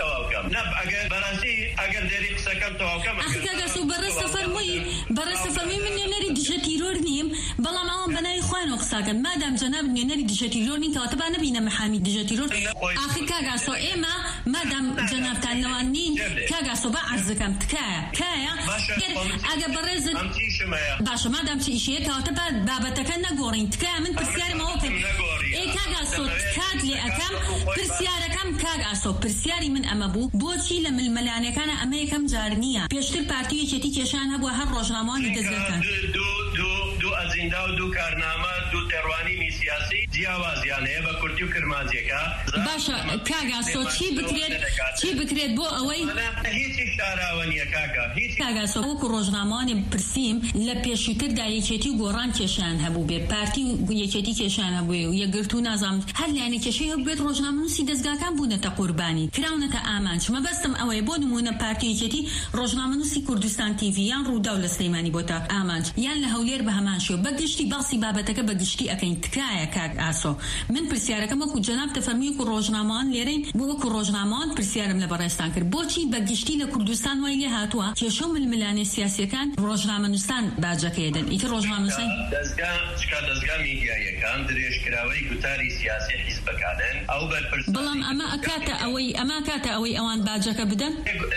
ئەگەر دێری قسەکەم تەواوکەم کاگاسۆ بەڕێستە فەرمووی من نوێنەری دژە تیرۆر نیم بەڵام ئەوان بەناوی خوان و قساکەن مادام جەناب نوێنەری دژە تیرۆر نین کەواتە با نەبینە محامی دژە تیرۆر. ئاخر کاگاسۆ ئێمە مادام جەنابتان لەوان نین کاگاسۆ با عەرزەکەم تکایە ئەگە بەڕێزت باشە مادام چ ئیشەیە کەواتە بابەتەکە نەگۆڕین تکایە من پرسیارمەوە کرد. کاگاسۆ کات لێ ئەەکەم پرسیارەکەم کاگاسۆ پرسیاری من ئەمە بوو بۆچی لە ململانەکانە ئەمە یەکەم جار نییە پێشتر پارتی یەکێتی کێشان هەبووە هەر ڕۆژنامەوانی دەستگاکان دوو ئەجندا و دوو کارنامە دوو تێڕوانینی سیاسی جیاوازیان هەیە بە کورتی و کرمانجیەکە. باشە کاگاسۆ چی بکرێت بۆ ئەوەی هیچی شاراوە نییە کاکە کاگاسۆ وەکو ڕۆژنامەوانی پرسییم لە پێشووتردا یەکێتی و گۆڕان کێشان هەبوو بێت پارتی یەکێتی کێشان هەبووێ و یەکگرتو نازام هەر لایەنە کێشەی هەبوو بێت ڕۆژنامەنووسی دەستگاکان بوونەتە قوربانی کراونەتە ئامانج. مەبەستم ئەوەیە بۆ نمونە پارتی یەکێتی ڕۆژنامەنووسی کوردستان تیڤی یان ڕوودا و لە سلەیمانی بۆتە ئامانج یان لە هەولێر بە هەمان شێوە بەگشتی باسی بابەتەکە بەگشتی ئەکەین تکایە کاگاسۆ من پرسیارەکەم وەکو جەناب تەفەرمی وەکو ڕۆژنامەوان لێرەین بۆ وەکو ڕۆژنامەوان پرسیارم لە بەڕێستان کرد بۆچی بەگشتی لە کوردستان وای لێ هاتووە کێشە و ململانێ سیاسیەکان ڕۆژنامەنووسان باجەکەیدن ئیتر ڕۆژنامەنووسان دەستگا میدیایەکان درێژکراوەی گوتاری سیاسی حیزبەکانن ئەو بەرپرس بەڵام ئەمە کاتە ئەوەی ئەوان باجەکە بدەن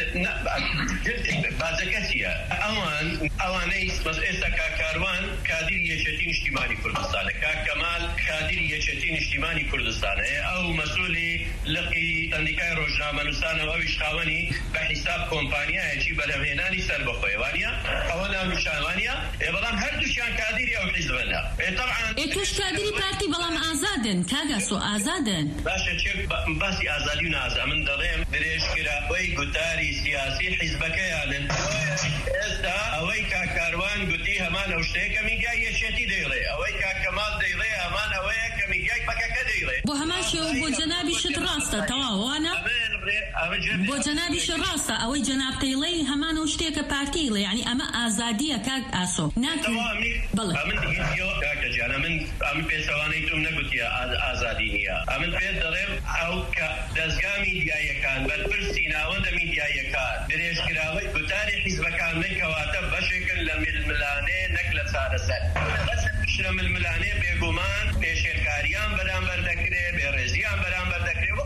باجەکە چییە ئەوانەی ئێستا کاکاروان کادری یەکێتی نیشتیمانی کوردستانە کاکەمال کادری یەکێتی نیشتیمانی کوردستانەیە ئەو مەسئولی لقی ئەندیکای ڕۆژنامەنووسانەوە ئەویش خاوەنی بە حیساب کۆمپانیایەکی بەرهەمهێنانی سەر بەخۆیوانە ئەوە ناونیشانوانە بەڵام هەردووشیان کادری ئەو حیزبەنە توش کادری پارتی بەڵام ئازادن کاگاسۆ ئازادن باشە باسی ئازادی و نازە من دەڵێم درێژکراوەی گوتاری سیاسی حیزبەکەیانن ئێستا ئەوەی کاکاروان گوتی هەمان ئەو شتەیە کە میدیای یەکێتی دەیڵێ ئەوەی کاکەمال دەیڵێ هەمان ئەوەیە کە میدیای پەکەکە دەیڵێ بۆ هەمان شێوە بۆ جەنابیشت ڕاستە تەواوانە بۆ جەنابیش ڕاستە ئەوەی جەناب تەیڵێ هەمان ئەو شتێکە پارتیڵێ یعنی ئەمە ئازادیە کاگاسۆ من پێسەوانەی تۆم نەگوتیە ئازادی نییە ئەمن پێت دەڵێم ئەو کە دەستگا میدیایەکان بەرپرسی ناوەندە میدیایەکان درێژکراوەی گوتاری حیزبەکان نەکەواتە بەشێکن لە ململانێ نەک لە چارەسەر لە ململانێ بێگومان پێشێرکاریان بەرامبەر دەکرێت بێڕێزیان بەرامبەر دەکرێت وەکو ئەوەی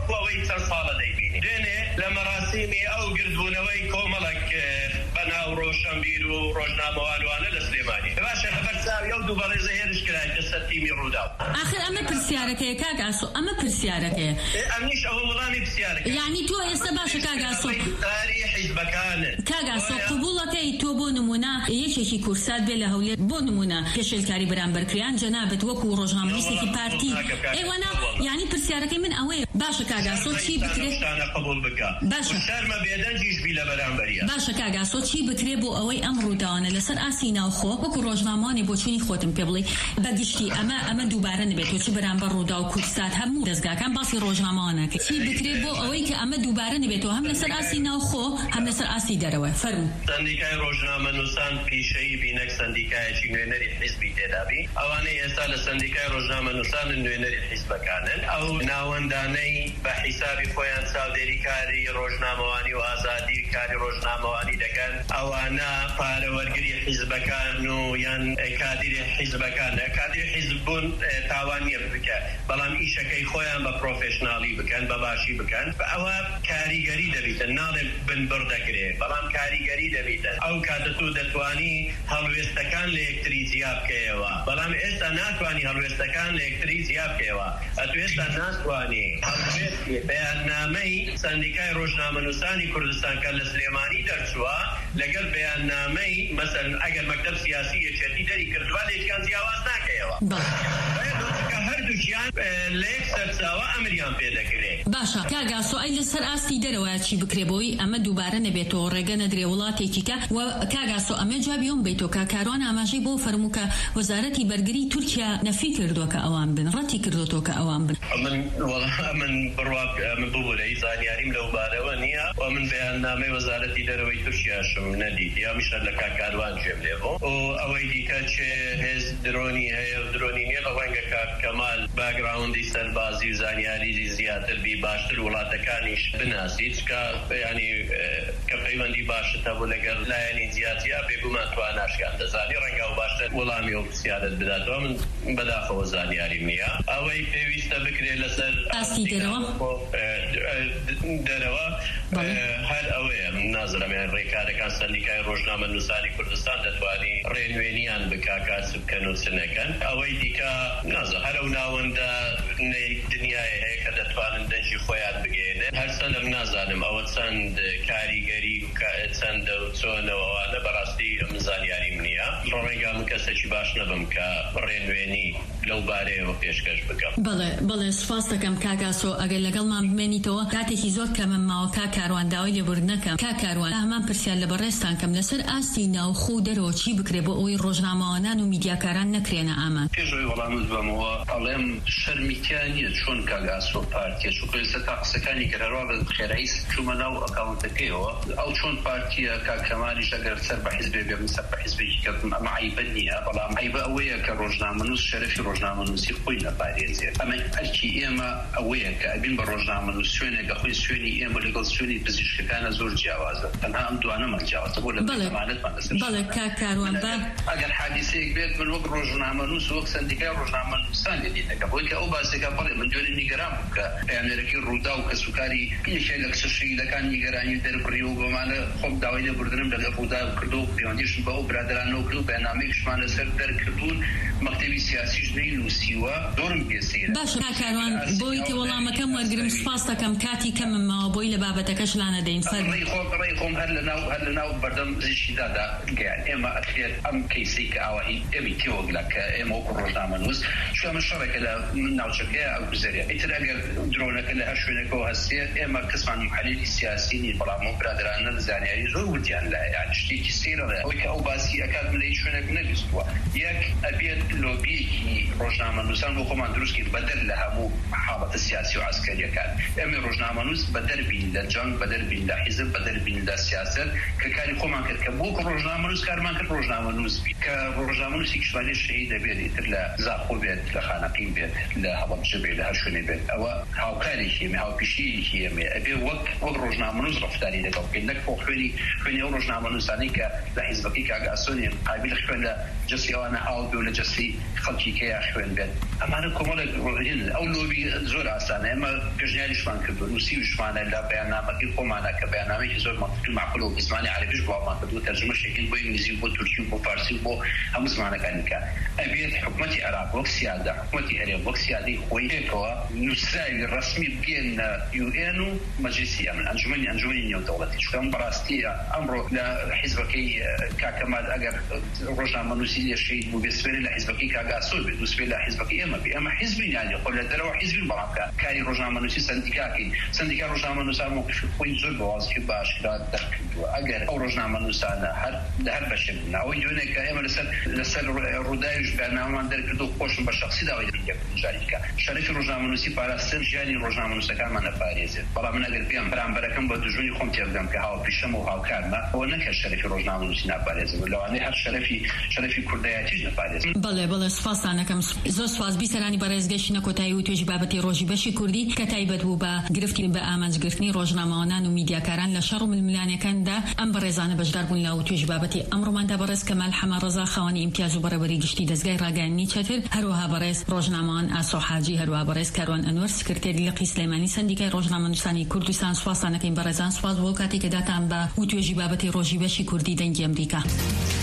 چەند ساڵە دەیبینی دێنێ لە مەراسیمی ئەو گردبوونەوەی کۆمەڵک بەناو ڕۆشنبیر و ڕۆژنامەوانوانە لە سلێمانی باشە لەبەر چاوی ئەو دوو بەڕێزە هێرش کرای کە سەرتیمی ڕوودا آخر ئەمە پرسیارەکەیە کاگاسۆ ئەمە پرسیارەکەیە ئەمنیش ئەوە وەڵامی پرسیارەکە یعنی تۆ ئێستا باشە کاگاسۆ تاری حیزبەکانن کاگاسۆ قبوڵەکەی تۆ بۆ نمونە یەکێکی کورسات بێ لە هەولێر بۆ نمونە پێشێلکاری بەرامبەرکریان جەنابەت وەکو ڕۆژنامەنووسێکی پارتی ئێوەنا یعنی پرسیارەکەی من ئەوەیە باشە کاگاسۆ چی بکرێت قبول بکە باشە شەرمە بێدەنجیش بی لە بەرامبەریە باشە کاگاسۆ چی بکرێت بۆ ئەوەی ئەم ڕووداوانە لەسەر ئاسی ناوخۆ وەکو ڕۆژنامەوانی بۆ چوونی خۆتم پێ بڵێ بەگشتی ئەمە دووبارە نبێت تۆ چی بەرامبەر ڕوودا و کورسات هەموو دەستگاکان باسی ڕۆژنامەوانەکە چی بکرێت بۆ ئەوەی کە ئەمە دووبارە نبێتەوە هەم لەسەر ئاسی ناوخۆ هەم لەسەر ئاسی دەرەوە فەرموو سندیکای ڕۆژنامەنووسان پیشەیی بینەک سندیکایەکی نوێنەری حیزبی تێدابی ئەوانەی ئێستا لە سندیکای ڕۆژنامەنووسان نوێنەری حیزبەکانن ئەو ناوەندانەی بە حیسابی خۆیان چاودێری کاری ڕۆژنامەوانی و ئازادی کاری ڕۆژنامەوانی دەکەن ئەوانە پارەوەرگری حیزبەکان و یان کادری حیزبەکانە کادری حیزب بوون تاوان نییە بکە بەڵام ئیشەکەی خۆیان بە پرۆفێشناڵی بکەن بە باشی بکەن ئەوە کاریگەری دەبیتن ناڵێ بنبڕ دەکرێت بەڵام کاریگەری دەبیتن ئەو کاتە تو دەتوانی هەڵوێستەکان لە یەکتری جیا بکەیەوە بەڵام ئێستا ناتوانی هەڵوێستەکان لە یەکتری جیا بکەیەوە ئەتو ئێستا ناتوانی هەڵوێستی بەیاننامەی سندیکای ڕۆژنامەنووسانی کوردستان کە لە سلێمانی دەرچووە لەگەڵ بەیاننامەی مەسەڵەن ئەگەر مەکتەب سیاسی یەکێتی دەری کردووە لە هیچکان جیاواز ناکەیەوە هەردووکیان لە یەک سەرچاوە ئەمریان پێ دەکرێت باشە کاگاسۆ ئەی لەسەر ئاستی دەرەوە چی بکرێ بۆی ئەمە دووبارە نەبێتەوە ڕێگە نەدرێ وڵاتێکی کە و کاگاسۆ ئەمە جوابیۆم بیتۆ کە کاروان ئاماژەی بۆ فەرموو کە وەزارەتی بەرگری تورکیا نەفی کردووە کە ئەوان بن ڕەتی کردوەوە کە ئەوان بن من بڕواک من ببوورەی زانیاریم لەو بارەوە نییە و من بەیاننامەی وەزارەتی دەرەوەی تورکیاشم نەدیت یا میشە لە کاروان جێم لێ بۆ ئەوەی دیکە چێ هێز درۆنی هەیە و درۆنی نییە لە ڕەنگە کەمال باگراوندی سەربازی و زانیاری زیاتر بی باشتر وڵاتەکانیش بناسیت کە ینی کە پەیوەندی باشتە بۆ لەگەڵ لایەنی زیاتیا بێگومان تواناشکان دەزانی ڕەنگە و باشتر وەڵامی ئەو پرسیارت بداتەوە من بەداخەوە زانیاریم نییە ئەوەی پێویستە بکرێت لەسەر ئاستی دەرەوە هەر ئەوەیە من نازانم ڕێکارەکان سندیکای ڕۆژنامەنووسانی کوردستان دەتوانی ڕێنوێنیان بکا کاس بکەن و چنەکەن ئەوەی دیکە نازانم هەرو ناوەندە دنیای هەیە کە دەتوانن دەنجی خۆیان بگێنن هەرچەندم نازانم ئەوە چەند کاریگەری و چەندە و چۆنەوەوانە بەڕاستی من زانیاریم نییە ڕەنگە من کەسێکی باش نەبم کە ڕێنوێنی لەو بارەیەوە پێشکەش بکەم بەڵێ سوپاس دەکەم کاگاسۆ ئەگەر لەگەڵمان بمێنیتەوە کاتێکی زۆر کەمم ماوە کاروان داوای لێبوردنەکەم کاروان هەمان پرسیار لە بەڕێستان کەم لەسەر ئاستی ناوخۆ دەرەوە چی بکرێ بۆ ئەوەی ڕۆژنامەوانان و میدیاکاران نەکرێنە ئامان پێشەوەی وەڵامت بەمەوە ئەڵێم شەرمیتیانە چۆن کاگاسۆ پارتیە چونکە تا قسەکانی کەراوە بە خێرایی چوومە ناو ئەکاونتەکەیەوە ئەو چۆن پارتیە کاکەمالیش ئەگەر سەر بە حیزبێ بێ من سەر بە حیزبێکی کردم ئەمە عیبە نییە بەڵام عیبە ئەوەیە کە ڕۆژنامەنووس شەرەفی ڕۆژنامەنووسی خۆی نەپارێزێت ئەمە ئەرکی ئێمە ئەوەیە کە ئەبین بە ڕۆژنامەنووس شوێنێکە خۆی سوێنی ئێمە لەگەڵ سوێنی پزیشکەکانە زۆر جیاوازە تەنها ئەم دوانەمان جیاوازە بۆ لە دەمانێتمان لەسەر بەڵێ کاروان ئەگەر حادیسەیەک بێت من وەک ڕۆژنامەنووس وەک سندیکای ڕۆژنامەنووسان لێدینەکە بۆی کە ئەو باسێکە بەڵێ من جۆری نیگەران بوو کە پەیامێرەکەی ڕوودا و کەسوکاری یەکێک لە کچە شەهیدەکان نیگەرانی دەربڕی و بەمانە خۆم داوای لێبوردنم لەگەڵ ڕوودا کردو و پەیوەندیشم بە ئەو برادرانەوە کرد و بەیاننامەیەکشمان لەسەر دەرکردوون مەکتەبی سیاسیش نەینووسیوە زۆرم پێسەیرە باشە کاروان بۆی کە وەڵامەکەم وەرگرم سوپاس دەکەم کاتی کەمم ماوە بۆی لە بابەتەکەش لانە دەین ڕێی خۆم هەر لەناو بەردەم زیشتیدادا گەیان ئێمە ئەخێت ئەم کەیسەی کە ئاوەهی ئەمی تێوەگلا کە ئێمە وەکو ڕۆژنامەنووس چ ئەمە شەڕێکە لە ناوچەکەیە ئەو گوزەریە ئیتر ئەگەر درۆنەکە لە هەر شوێنێکەوە هەستێت ئێمە کەسمان محەلیلی سیاسی نین بەڵام ئەو برادرانە زانیاری زۆر وتیان لایە شتێکی سێرەڵێ ئەوەی کە ئەو باسی ئەکات من لە هیچ شوێنێک نەبیستووە یەک ئەبێت لۆبیەکی ڕۆژنامەنووسان بۆ خۆمان دروستکرد بەدەر لە هەموو حاڵەتە سیاسی و عسکەریەکان ئێمە ڕۆژنامەنووس بەدەربین لە جەنگ بەدەربین لە حیزب بەدەربین لە سیاست کە کاری خۆمان کرد کە بۆ ڕۆژنامەنووس کارمان کرد ڕۆژنامەنووس بێت کە ڕۆژنامەنووسی کشمانی شەهید دەبێت ئیتر لە زاخۆ بێت لە خانەقین بێت لە هەڵەبجە بێت لە هەر شوێنێ بێت ئەوە هاوکارێکی ئێمە هاوپیشەیەکی ئێمە ئەبێ وەک ڕۆژنامەنووس ڕەفتاری لەگەڵ بکەین نەک بۆ خوێنی ئەو ڕۆژنامەنووسانەی کە لە حیزبەکەی کاگاسۆنی قابل خوێن لە جەسی ئەوانە ئاو بێ و لە جەسی خەڵکی کەیا خوێن بێت ئەمانە کۆمەڵێک ئەو لۆبی زۆر ئاسانە ئێمە گەژنیاریشمان کردو نووسیویشمانە لە بەیاننامەکەی خۆمانە کە بەیاننامەیەکی زۆر منطقی و معقول و زمانی عەربیش بڵاومان کردو تەرجمەشێکی بۆ ئینگلیزی بۆ تورکی و بۆ فارسی و بۆ هەموو زمانەکانی کە ئەبێت حکوومەتی عێراق وەک سیادا حکوومەتی هەرێم وەک سیادەی خۆی پێکەوە نووسراوی ڕەسمی بگێنە UN و مەجلیسی ئەمن ئەنجومەنی نێودەوڵەتی چونکە بەڕاستی ئەمڕۆ لە حیزبەکەی کاکەمال ئەگەر ڕۆژنامەنووسی لێ شەید بوو بێ سوێنە لە حیزبەکەی کاگاسۆر بێت دووسبێت لە حیزبەکەی ئێمە بێ ئەمە حیزبین یانی خۆ لە دەرەوە حیزبین بەڵام کاری ڕۆژنامەنووسی سندیکاکەین سندیکا ڕۆژنامەنووسان موقفی خۆی زۆر بەوازی باشکرا دەرکردووە ئەگەر ئەو ڕۆژنامەنووسانە هەر لە هەر بەشێک بوون ئەوەی دوێنێ کە ئێمە لەسەر ڕووداویش بەیاننامەمان دەرکردو خۆشم بە شەخسی داوای جاریکە شەریفی ڕۆژنامەنووسی پاراستن ژیانی ڕۆژنامەنووسەکانمان نەپارێزێت بەڵام من ئەگەر پێم بەرامبەرەکەم بە دوژمنی خۆم تێبگەم کە هاوپیشەم و هاوکارمە ئەوە نەکە شەریفی ڕۆژنامەنووسی ناپارێزێت لەوانەیە هەر شەریفی کوردایەتیش نەپارێزێت. بەڵێ سپاسانەکەم زۆر سپاس بیسەرانی بەڕێزگەشتنە کۆتایی و توێژی بابەتی ڕۆژی بەشی کوردی کە تایبەت بوو بە گرفتی بە ئامانجگرتنی ڕۆژنامەوانان و میدیاکاران لە شەڕ و ململانەکاندا ئەم بەڕێزانە بەشدار بوون لە توێژی بابەتی ئەمڕۆماندا بەڕێز کەمال حەماڕەزا خاوەنی ئیمتیاز و بەڕێوەری گشتی دەستگای ڕاگەیاندنی چەتر هەروەها بەڕێز ڕۆژنامەوان ئاسۆ حاجی هەروەها بەڕێز کاروان ئەنوەر سکرتێری لقی سلەیمانی سندیکای ڕۆژنامەنووسانی کوردستان سوپاسانەکەین بەڕێزان سپاس بۆ کاتێک کە داتان بە توێژی بابەتی ڕۆژی بەشی کوردی دەنگی ئەمریکا.